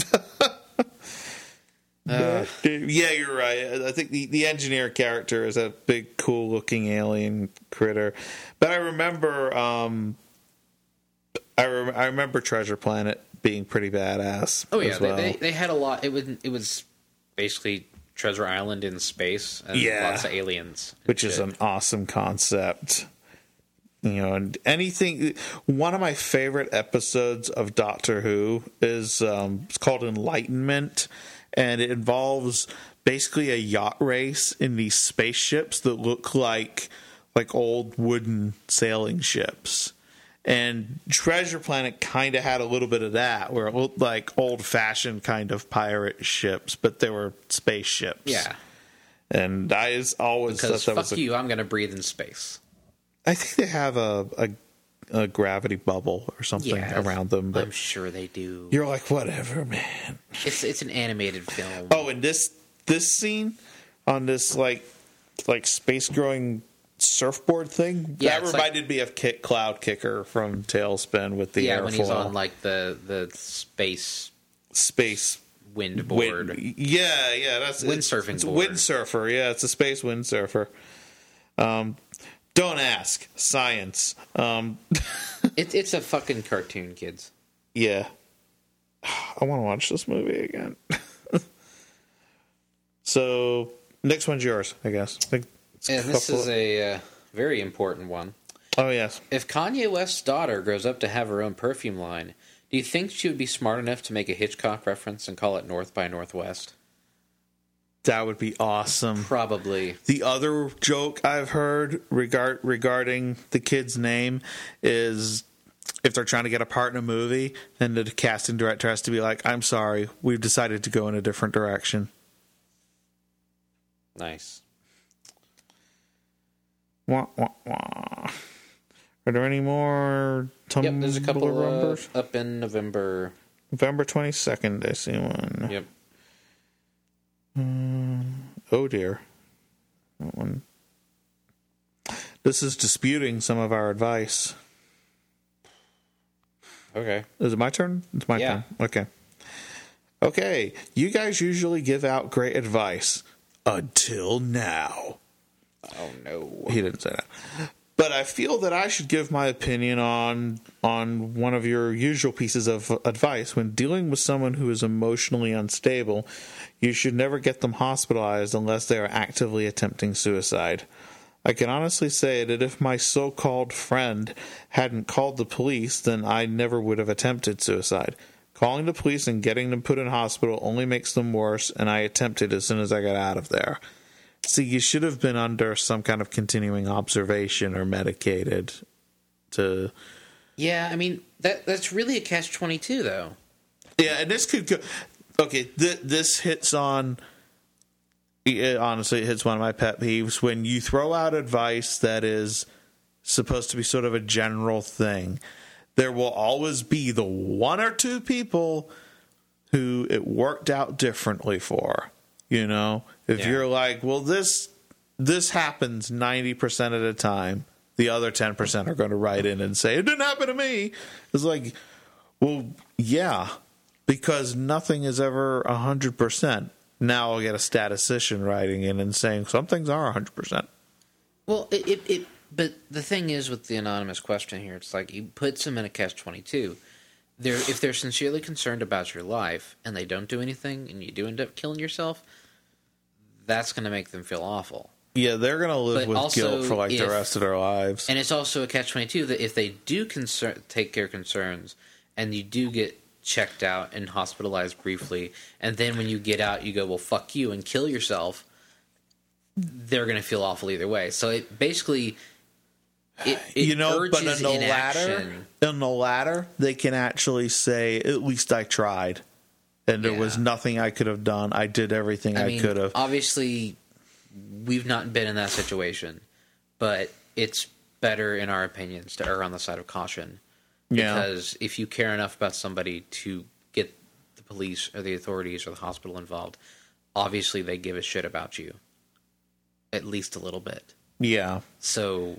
Yeah, you're right. I think the engineer character is a big, cool looking alien critter. But I remember, I remember Treasure Planet being pretty badass. Oh yeah, as well. they had a lot. It was basically Treasure Island in space and lots of aliens, which is an awesome concept. You know, and anything. One of my favorite episodes of Doctor Who is it's called Enlightenment, and it involves basically a yacht race in these spaceships that look like old wooden sailing ships. And Treasure Planet kind of had a little bit of that, where it looked like old-fashioned kind of pirate ships, but they were spaceships. Yeah. And I always because thought that fuck was you, I'm going to breathe in space. I think they have a gravity bubble or something around them. But I'm sure they do. you're like, whatever, man. It's an animated film. Oh, and this scene on this like space growing surfboard thing, that reminded me of Cloud Kicker from Tailspin with the airfoil. When he's on like the space wind board. Yeah, that's windsurfing it's board. Windsurfer, yeah, it's a space windsurfer. Don't ask. Science. It's a fucking cartoon, kids. Yeah. I want to watch this movie again. So, next one's yours, I guess. And this is a very important one. Oh, yes. If Kanye West's daughter grows up to have her own perfume line, do you think she would be smart enough to make a Hitchcock reference and call it North by Northwest? That would be awesome. Probably. The other joke I've heard regarding the kid's name is if they're trying to get a part in a movie, then the casting director has to be like, I'm sorry, we've decided to go in a different direction. Nice. Wah, wah, wah. Are there any more Tumblr Yep, there's a couple numbers? Up in November. November 22nd, I see one. Yep. Oh dear. That one. This is disputing some of our advice. Okay. Is it my turn? It's my turn. Okay. You guys usually give out great advice. Until now. Oh no. He didn't say that. But I feel that I should give my opinion on one of your usual pieces of advice. When dealing with someone who is emotionally unstable, you should never get them hospitalized unless they are actively attempting suicide. I can honestly say that if my so-called friend hadn't called the police, then I never would have attempted suicide. Calling the police and getting them put in hospital only makes them worse, and I attempted as soon as I got out of there. See, you should have been under some kind of continuing observation or medicated to... Yeah, I mean, that's really a catch-22, though. Yeah, and this could go... Okay, this hits on... Honestly, it hits one of my pet peeves. When you throw out advice that is supposed to be sort of a general thing, there will always be the one or two people who it worked out differently for. You know? If you're like, well, this happens 90% of the time, the other 10% are going to write in and say, it didn't happen to me. It's like, well, yeah, because nothing is ever 100%. Now I'll get a statistician writing in and saying some things are 100%. Well, but the thing is with the anonymous question here, it's like you puts them in a catch-22. If they're sincerely concerned about your life and they don't do anything and you do end up killing yourself, that's going to make them feel awful. Yeah, they're going to live with guilt for the rest of their lives. And it's also a catch-22 that if they do take their concerns and you do get checked out and hospitalized briefly, and then when you get out you go, well, fuck you, and kill yourself, they're going to feel awful either way. So it basically, It but urges inaction. in the latter, they can actually say, "At least I tried, and there was nothing I could have done. I did everything I could have." Obviously, we've not been in that situation, but it's better, in our opinions, to err on the side of caution. Because if you care enough about somebody to get the police or the authorities or the hospital involved, obviously they give a shit about you. At least a little bit. Yeah. So,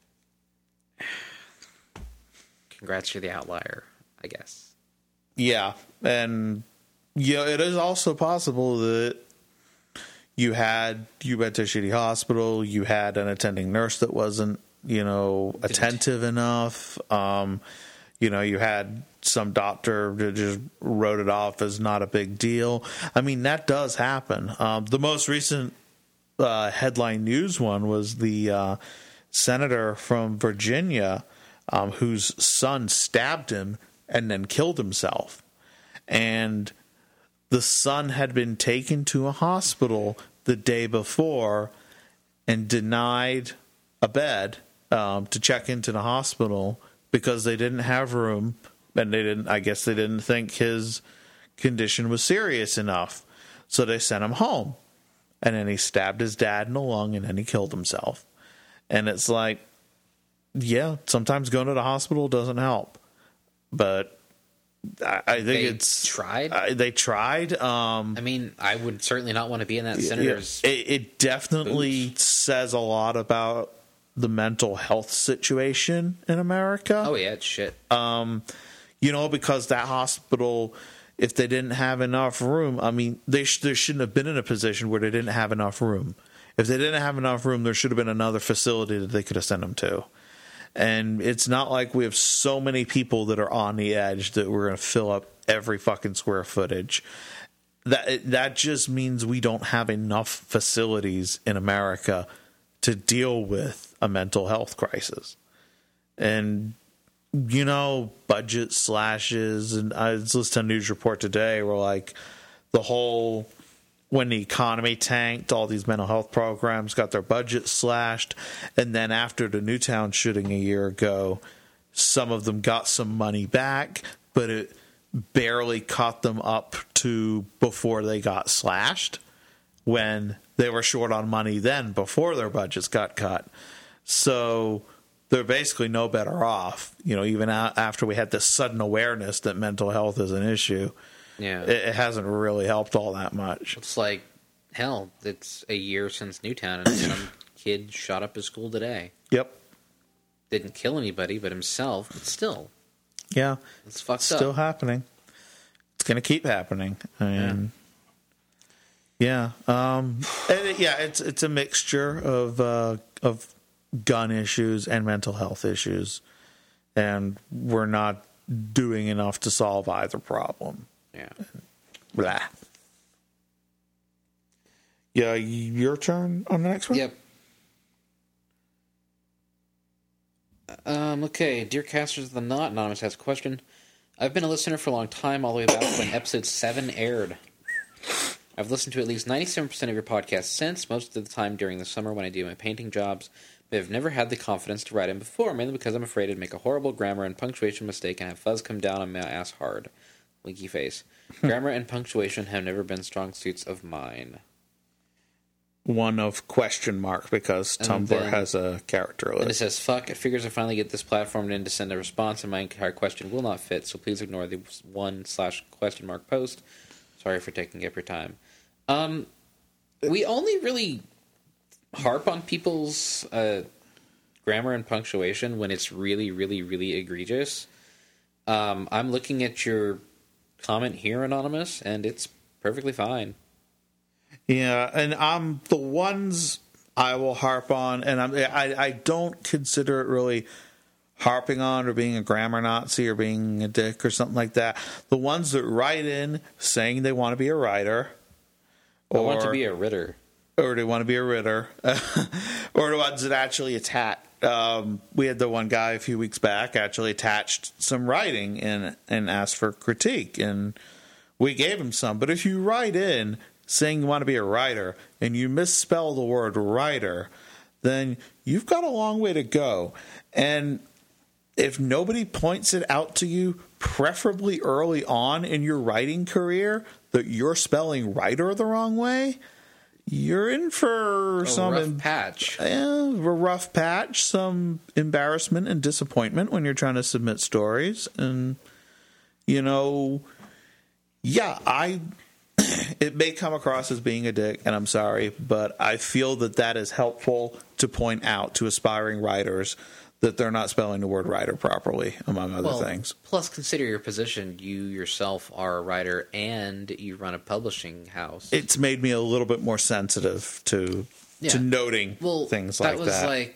congrats, you're the outlier, I guess. Yeah. And, it is also possible that you went to a shitty hospital, you had an attending nurse that wasn't, attentive enough. You had some doctor that just wrote it off as not a big deal. I mean, that does happen. The most recent headline news one was the senator from Virginia whose son stabbed him and then killed himself. And the son had been taken to a hospital the day before and denied a bed to check into the hospital because they didn't have room, and I guess they didn't think his condition was serious enough. So they sent him home. And then he stabbed his dad in the lung, and then he killed himself. And it's like, yeah, sometimes going to the hospital doesn't help. But I think tried. They tried. I would certainly not want to be in that senator's. It definitely says a lot about the mental health situation in America. Oh yeah, it's shit. Because that hospital, if they didn't have enough room, they shouldn't have been in a position where they didn't have enough room. If they didn't have enough room, there should have been another facility that they could have sent them to. And it's not like we have so many people that are on the edge that we're going to fill up every fucking square footage. That just means we don't have enough facilities in America to deal with a mental health crisis. And, budget slashes. And I was listening to a news report today where, when the economy tanked, all these mental health programs got their budget slashed. And then after the Newtown shooting a year ago, some of them got some money back, but it barely caught them up to before they got slashed, when they were short on money then before their budgets got cut. So they're basically no better off, even after we had this sudden awareness that mental health is an issue. Yeah, it hasn't really helped all that much. It's like, hell, it's a year since Newtown, and some kid shot up his school today. Yep. Didn't kill anybody but himself, but still. Yeah. It's fucked up. Still happening. It's going to keep happening. It's a mixture of gun issues and mental health issues, and we're not doing enough to solve either problem. Yeah. Blah. Yeah, your turn on the next one? Yep. Okay, Dear Casters of the Knot, Anonymous has a question. I've been a listener for a long time, all the way back when episode 7 aired. I've listened to at least 97% of your podcasts since, most of the time during the summer when I do my painting jobs, but I've never had the confidence to write in before, mainly because I'm afraid I'd make a horrible grammar and punctuation mistake and have fuzz come down on my ass hard. Winky face. Grammar and punctuation have never been strong suits of mine. One of question mark, because Tumblr has a character list. And it says, fuck, it figures I finally get this platform in to send a response and my entire question will not fit, so please ignore the 1/question mark post. Sorry for taking up your time. We only really harp on people's grammar and punctuation when it's really, really, really egregious. I'm looking at your comment here, Anonymous, and it's perfectly fine. Yeah, and the ones I will harp on, and I don't consider it really harping on or being a grammar Nazi or being a dick or something like that. The ones that write in saying they want to be a writer, or want to be a Ritter, or they want to be a Ritter, or the ones that actually attach. We had the one guy a few weeks back actually attached some writing and asked for critique, and we gave him some. But if you write in saying you want to be a writer and you misspell the word writer, then you've got a long way to go. And if nobody points it out to you, preferably early on in your writing career, that you're spelling writer the wrong way, you're in for some rough patch. A rough patch, some embarrassment and disappointment when you're trying to submit stories. And, you know, yeah, it may come across as being a dick, and I'm sorry, but I feel that is helpful to point out to aspiring writers that they're not spelling the word writer properly, among other things. Plus, consider your position. You yourself are a writer, and you run a publishing house. It's made me a little bit more sensitive to noting things like that. That was like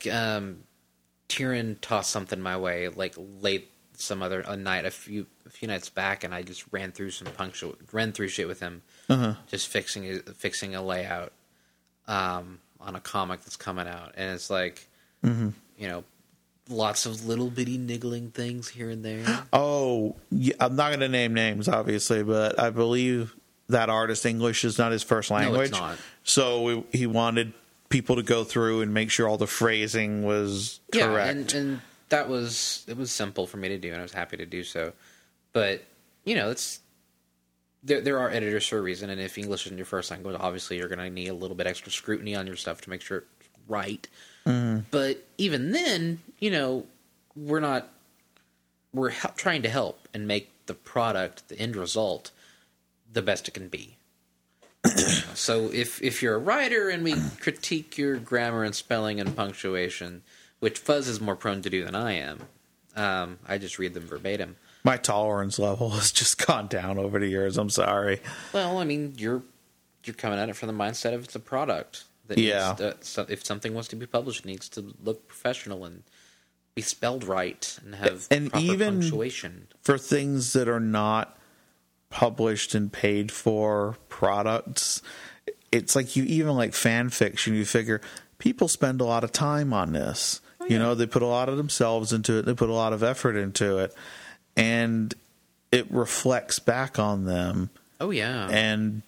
Tyrion tossed something my way, like late a night, a few nights back, and I just ran through shit with him, just fixing a layout on a comic that's coming out, and it's like, you know, lots of little bitty niggling things here and there. Oh, yeah, I'm not going to name names, obviously, but I believe that artist English is not his first language. No, it's not. So he wanted people to go through and make sure all the phrasing was correct. Yeah, and it was simple for me to do, and I was happy to do so. But, you know, there are editors for a reason, and if English isn't your first language, obviously you're going to need a little bit extra scrutiny on your stuff to make sure it's right. But even then, you know, we're trying to help and make the product, the end result, the best it can be. So if you're a writer and we critique your grammar and spelling and punctuation, which Fuzz is more prone to do than I am, I just read them verbatim. My tolerance level has just gone down over the years. I'm sorry. Well, I mean, you're coming at it from the mindset of it's a product. That if something wants to be published, it needs to look professional and be spelled right and have proper even punctuation. For things that are not published and paid for products, it's like even like fan fiction, you figure people spend a lot of time on this. Oh, yeah. You know, they put a lot of themselves into it. They put a lot of effort into it. And it reflects back on them. Oh, yeah. And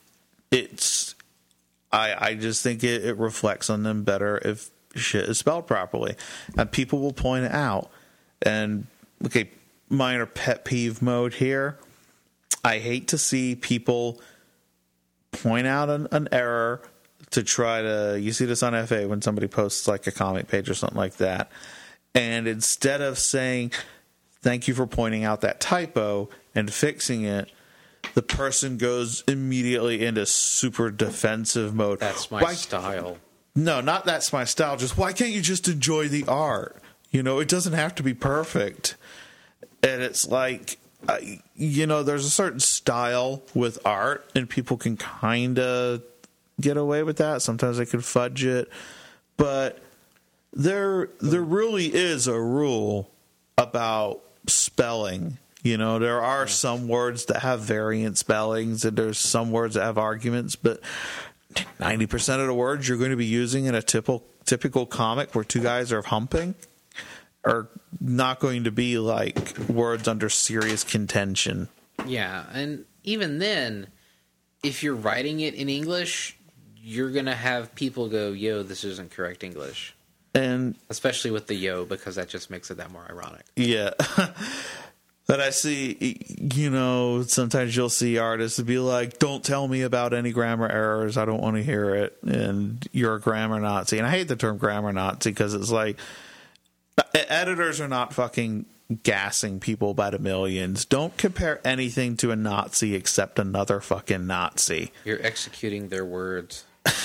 I just think it reflects on them better if shit is spelled properly. And people will point it out. And, okay, minor pet peeve mode here. I hate to see people point out an error to try to... You see this on FA when somebody posts like a comic page or something like that. And instead of saying, thank you for pointing out that typo and fixing it, the person goes immediately into super defensive mode. That's my style. No, not that's my style. Just why can't you just enjoy the art? You know, it doesn't have to be perfect. And it's like, you know, there's a certain style with art, and people can kind of get away with that. Sometimes they can fudge it. But there really is a rule about spelling. You know, there are some words that have variant spellings, and there's some words that have arguments, but 90% of the words you're going to be using in a typical comic where two guys are humping are not going to be like words under serious contention. Yeah, and even then, if you're writing it in English, you're going to have people go, yo, this isn't correct English. And especially with the yo, because that just makes it that more ironic. Yeah. But I see, you know, sometimes you'll see artists be like, don't tell me about any grammar errors. I don't want to hear it. And you're a grammar Nazi. And I hate the term grammar Nazi because it's like, editors are not fucking gassing people by the millions. Don't compare anything to a Nazi except another fucking Nazi. You're executing their words.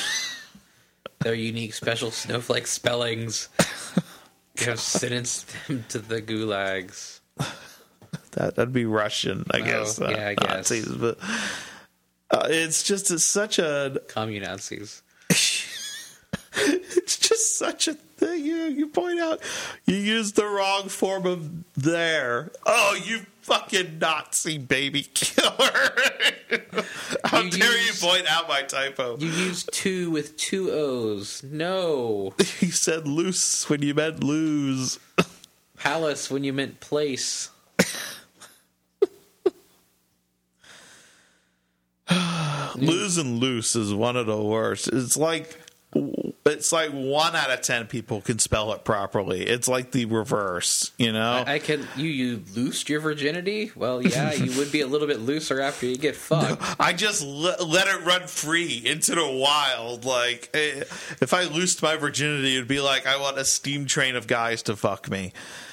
Their unique special snowflake spellings. You have sentenced them to the gulags. That'd be Russian, I guess. Yeah, I guess. Nazis, but it's such a commune Nazis. It's just such a thing. You point out you use the wrong form of there. Oh, you fucking Nazi baby killer! How dare you point out my typo? You used two with two O's. No, you said loose when you meant lose. Palace when you meant place. Lose and loose is one of the worst. It's like, it's like 1 out of 10 people can spell it properly. It's like the reverse, you know? I can. You loosed your virginity? Well, yeah, you would be a little bit looser after you get fucked. I just let it run free into the wild. Like, if I loosed my virginity, it'd be like I want a steam train of guys to fuck me.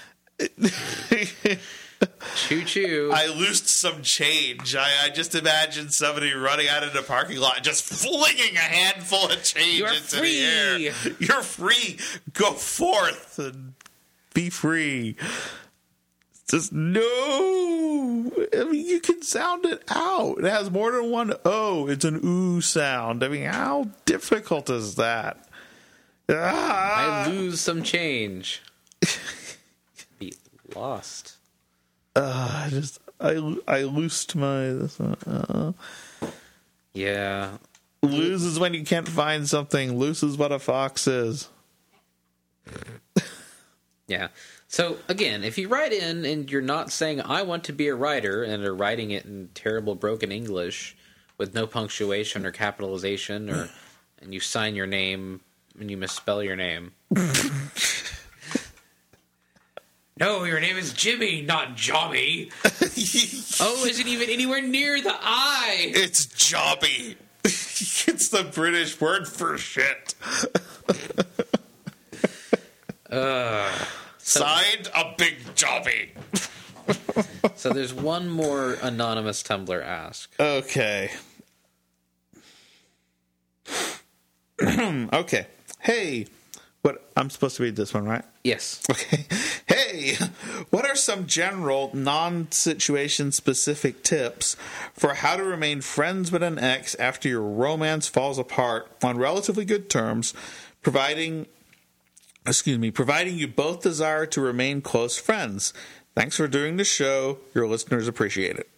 Choo choo. I loosed some change. I just imagine somebody running out of the parking lot just flinging a handful of change into the air. You're free. Go forth and be free. Just no. I mean, you can sound it out. It has more than one O. It's an ooh sound. I mean, how difficult is that? I lose some change. Be lost. I loosed my. Yeah. Lose is when you can't find something. Loose is what a fox is. Yeah. So, again, if you write in and you're not saying, I want to be a writer, and are writing it in terrible broken English with no punctuation or capitalization, and you sign your name and you misspell your name. No, your name is Jimmy, not Jobby. Oh, is it even anywhere near the I? It's Jobby. It's the British word for shit. Signed a big Jobby. So there's one more anonymous Tumblr ask. Okay. Okay. Hey. What I'm supposed to read this one, right? Yes. Okay. Hey, what are some general non-situation specific tips for how to remain friends with an ex after your romance falls apart on relatively good terms, providing you both desire to remain close friends? Thanks for doing the show. Your listeners appreciate it.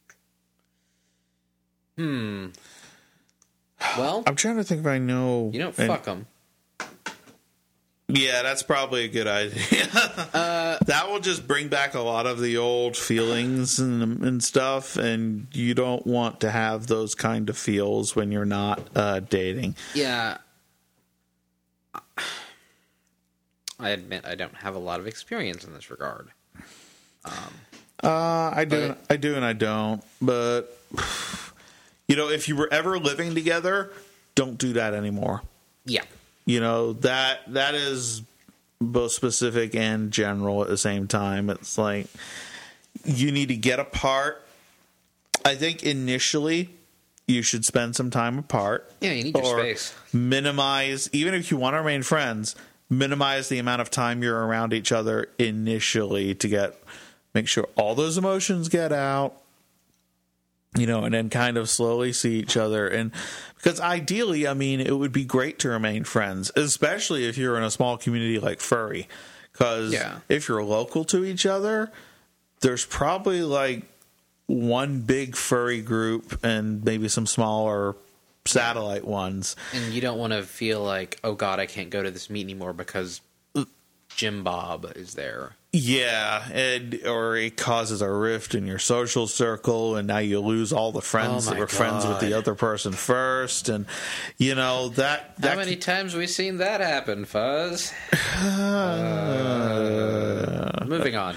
Well, I'm trying to think if I know. You don't fuck them. Yeah, that's probably a good idea. That will just bring back a lot of the old feelings and stuff, and you don't want to have those kind of feels when you're not dating. Yeah. I admit I don't have a lot of experience in this regard. I do and I don't. But, if you were ever living together, don't do that anymore. Yeah. That is both specific and general at the same time. It's like you need to get apart. I think initially you should spend some time apart. Yeah, you need your space. Minimize, even if you want to remain friends, minimize the amount of time you're around each other initially to make sure all those emotions get out. And then kind of slowly see each other. And because ideally, I mean, it would be great to remain friends, especially if you're in a small community like Furry. Because if you're local to each other, there's probably like one big furry group and maybe some smaller satellite ones. And you don't want to feel like, oh God, I can't go to this meet anymore because Jim Bob is there. Yeah, or it causes a rift in your social circle, and now you lose all the friends that were friends with the other person first, and that. How many times have we seen that happen, Fuzz? Moving on.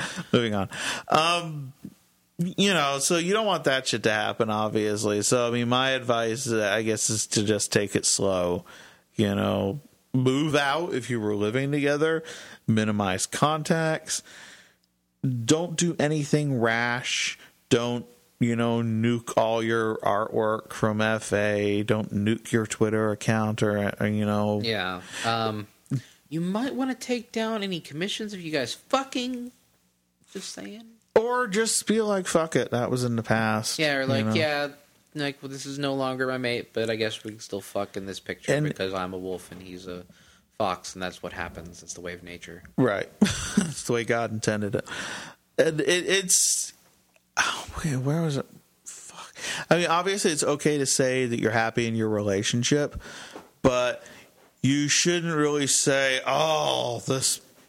So you don't want that shit to happen, obviously. So I mean, my advice, I guess, is to just take it slow. Move out if you were living together. Minimize contacts. Don't do anything rash. Don't, nuke all your artwork from FA. Don't nuke your Twitter account or. Yeah. You might want to take down any commissions if you guys fucking. Just saying. Or just be like, fuck it. That was in the past. Yeah, or like, well, this is no longer my mate, but I guess we can still fuck in this picture because I'm a wolf and he's a fox, and that's what happens. It's the way of nature. Right. It's the way God intended it. And it's... Oh, where was it? Fuck. I mean, obviously it's okay to say that you're happy in your relationship, but you shouldn't really say, oh, this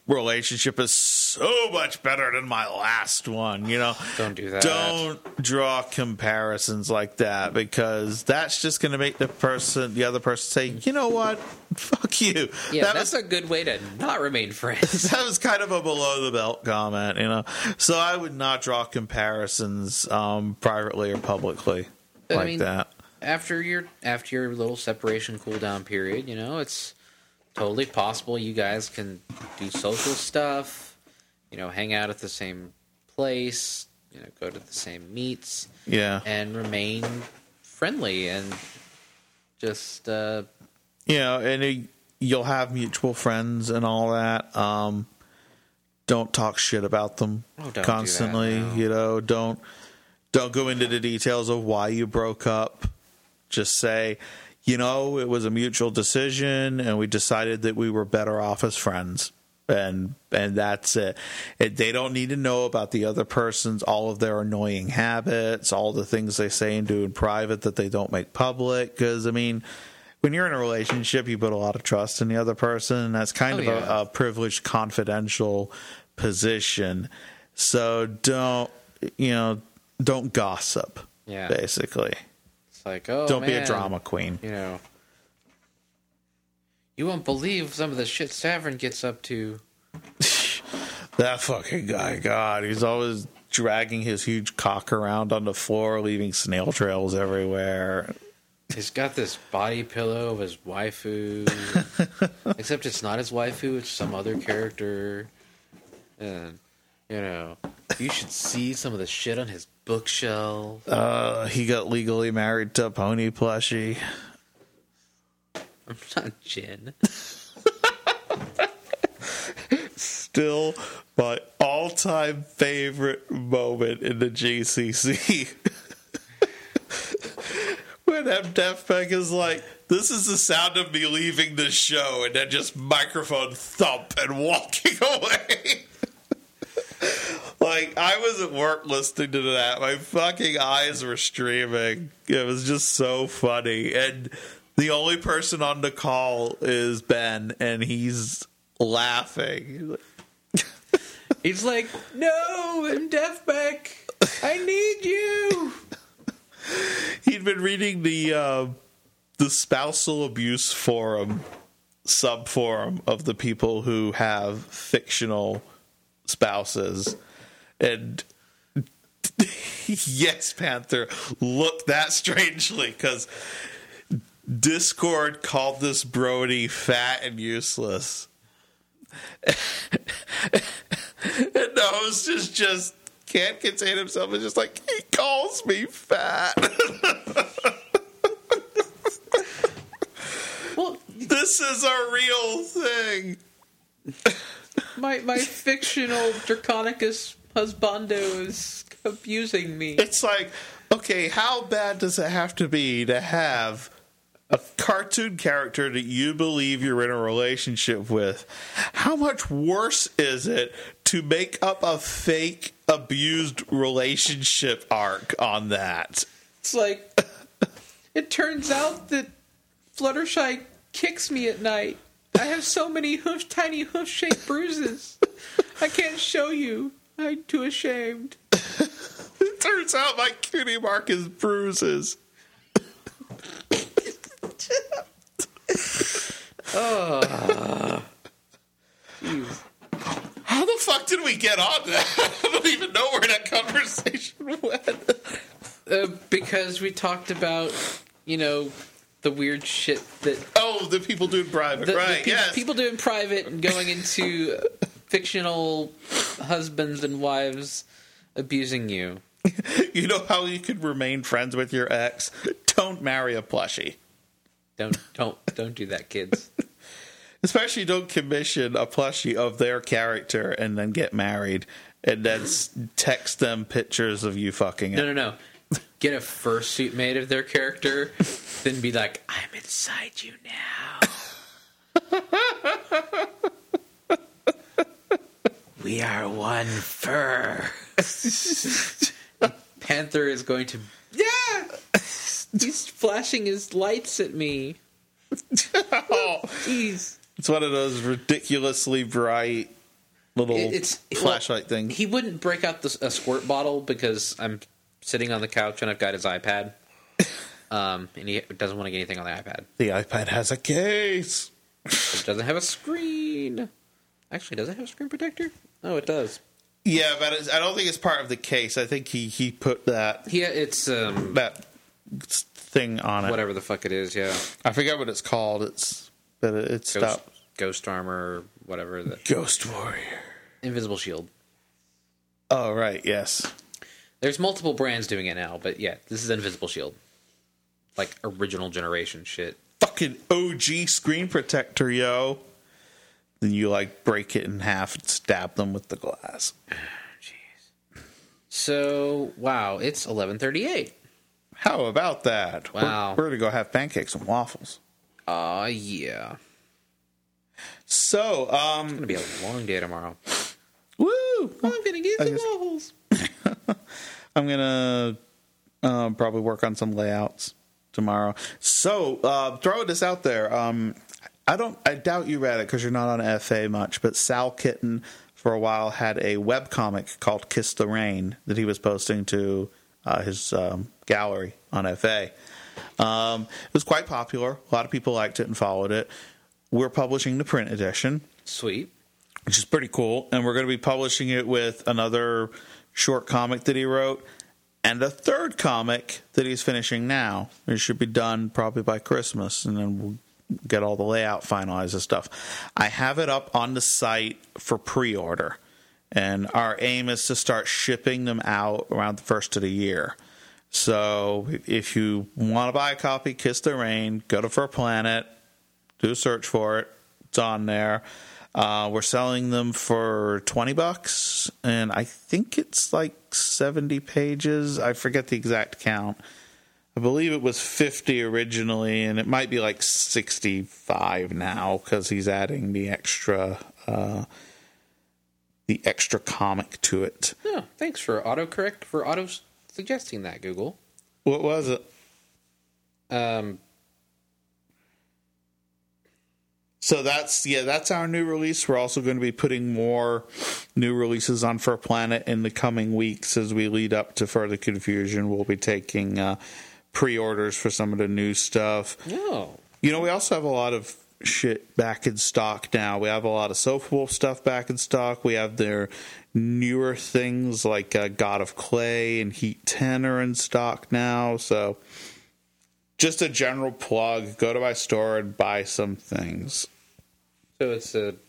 relationship is so much better than my last one. Don't do that. Don't draw comparisons like that, because that's just going to make the other person say, you know what, fuck you. Yeah, that's a good way to not remain friends. That was kind of a below the belt comment, So I would not draw comparisons privately or publicly that. After your little separation cool down period, it's totally possible you guys can do social stuff, hang out at the same place, go to the same meets, and remain friendly and just and you'll have mutual friends and all that. Don't talk shit about them constantly. Do that, no. Don't go into the details of why you broke up. Just say, it was a mutual decision, and we decided that we were better off as friends, and that's it. They don't need to know about the other person's, all of their annoying habits, all the things they say and do in private that they don't make public. Because when you're in a relationship, you put a lot of trust in the other person, and that's kind of a privileged, confidential position. So don't gossip. Yeah, basically. Like, oh, don't be a drama queen. You won't believe some of the shit Savern gets up to. That fucking guy, God, he's always dragging his huge cock around on the floor, leaving snail trails everywhere. He's got this body pillow of his waifu, except it's not his waifu; it's some other character. And you should see some of the shit on his bookshelf. He got legally married to a pony plushie. I'm not Jin. Still my all-time favorite moment in the GCC. When Deathbeck is like, this is the sound of me leaving the show, and then just microphone thump and walking away. Like, I was at work listening to that. My fucking eyes were streaming. It was just so funny. And the only person on the call is Ben, and he's laughing. He's like, no, I'm Deathbeck. I need you. He'd been reading the spousal abuse forum, sub-forum of the people who have fictional spouses. And yes, Panther, look that strangely, because Discord called this Brody fat and useless. And the host is just can't contain himself. It's just like, he calls me fat. Well, this is a real thing. My fictional Draconicus husbando is abusing me. It's like, okay, how bad does it have to be to have a cartoon character that you believe you're in a relationship with? How much worse is it to make up a fake abused relationship arc on that? It's like, it turns out that Fluttershy kicks me at night. I have so many tiny hoof-shaped bruises. I can't show you. I'm too ashamed. It turns out my cutie mark is bruises. Oh. How the fuck did we get on that? I don't even know where that conversation went. Because we talked about, the weird shit that... Oh, the people do in private, right, yes. People do in private and going into fictional husbands and wives abusing you. You know how you could remain friends with your ex? Don't marry a plushie. Don't do that, kids. Especially don't commission a plushie of their character and then get married and then text them pictures of you fucking it. No. Get a fursuit made of their character, then be like, I'm inside you now. We are one fur. Panther is going to... Yeah! He's flashing his lights at me. Oh, jeez. It's one of those ridiculously bright little It's flashlight thing. He wouldn't break out a squirt bottle because I'm sitting on the couch and I've got his iPad. And he doesn't want to get anything on the iPad. The iPad has a case. It doesn't have a screen. Actually, does it have a screen protector? Oh, it does. Yeah, but I don't think it's part of the case. I think he put that It's that thing on it. whatever the fuck it is. Yeah, I forget what it's called. It's stuff. Ghost armor, whatever. Ghost Warrior. Invisible shield. Oh right, yes. There's multiple brands doing it now, but yeah, this is Invisible Shield. Like original generation shit. Fucking OG screen protector, yo. Then you like break it in half and stab them with the glass. Jeez. So, wow, it's 11:38. How about that? Wow. We're gonna go have pancakes and waffles. Yeah. So, It's gonna be a long day tomorrow. woo! I'm gonna get some waffles. I'm gonna probably work on some layouts tomorrow. So, throw this out there. I doubt you read it because you're not on FA much, but Sal Kitten for a while had a webcomic called Kiss the Rain that he was posting to his gallery on FA. It was quite popular. A lot of people liked it and followed it. We're publishing the print edition. Sweet. Which is pretty cool. And we're going to be publishing it with another short comic that he wrote and a third comic that he's finishing now. It should be done probably by Christmas, and then we'll get all the layout finalized and stuff. I have it up on the site for pre-order, and our aim is to start shipping them out around the first of the year. So if you want to buy a copy, Kiss the Rain, go to For Planet, do a search for it. It's on there. We're selling them for $20, and I think it's like 70 pages. I forget the exact count. I believe it was 50 originally, and it might be like 65 now because he's adding the extra comic to it. Oh, thanks for autocorrect for auto suggesting that, Google. What was it? So that's our new release. We're also going to be putting more new releases on For Planet in the coming weeks as we lead up to Further Confusion. We'll be taking pre-orders for some of the new stuff. Oh. You know, we also have a lot of shit back in stock now. We have a lot of Soap Wolf stuff back in stock. We have their newer things like God of Clay and Heat 10 are in stock now. So just a general plug. Go to my store and buy some things. So it's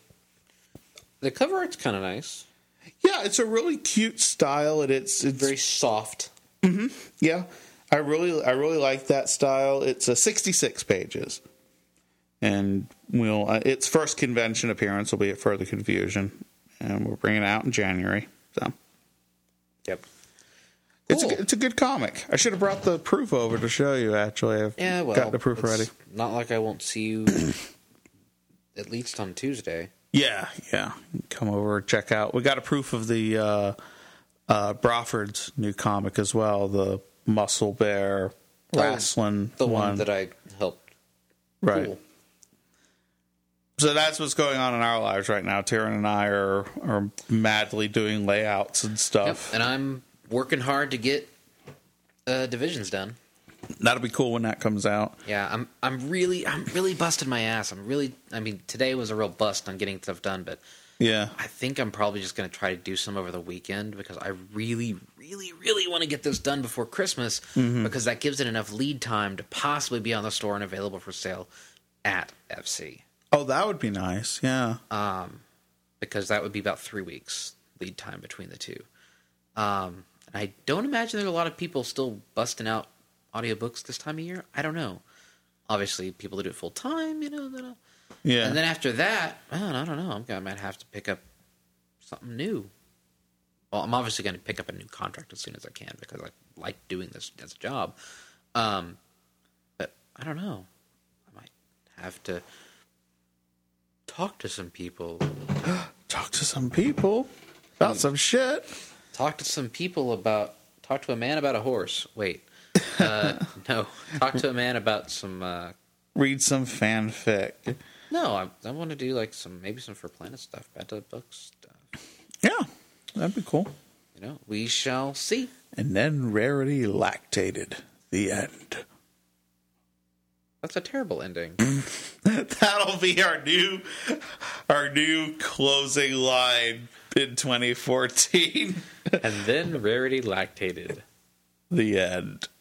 the cover art's kind of nice. Yeah, it's a really cute style, and it's Very soft. Mm-hmm. Yeah, I really like that style. It's 66 pages, and its first convention appearance will be at Further Confusion, and we're bringing it out in January. So, Yep. It's a good comic. I should have brought the proof over to show you. Actually, I've got the proof ready. Not like I won't see you at least on Tuesday. Yeah. Come over and check out. We got a proof of the Broford's new comic as well, the Muscle Bear wrestling the one that I helped. Right. Cool. So that's what's going on in our lives right now. Taryn and I are madly doing layouts and stuff. Yep. And I'm working hard to get divisions done. That'll be cool when that comes out. Yeah, I'm really busting my ass. Today was a real bust on getting stuff done, but yeah, I think I'm probably just going to try to do some over the weekend because I really, really, really want to get this done before Christmas because that gives it enough lead time to possibly be on the store and available for sale at FC. Oh, that would be nice. Yeah. Because that would be about 3 weeks lead time between the two. And I don't imagine there's a lot of people still busting out audiobooks this time of year. I don't know. Obviously, people that do it full time, Yeah. And then after that, I don't know. I might have to pick up something new. Well, I'm obviously going to pick up a new contract as soon as I can because I like doing this as a job. But I don't know. I might have to talk to some people. Talk to some people about some shit. Talk to a man about a horse. Wait. No. Talk to a man about some... Read some fanfic. No, I want to do like maybe some For Planet stuff, Bad Book stuff. Yeah, that'd be cool. You know, we shall see. And then Rarity lactated. The end. That's a terrible ending. That'll be our new closing line in 2014. And then Rarity lactated. The end.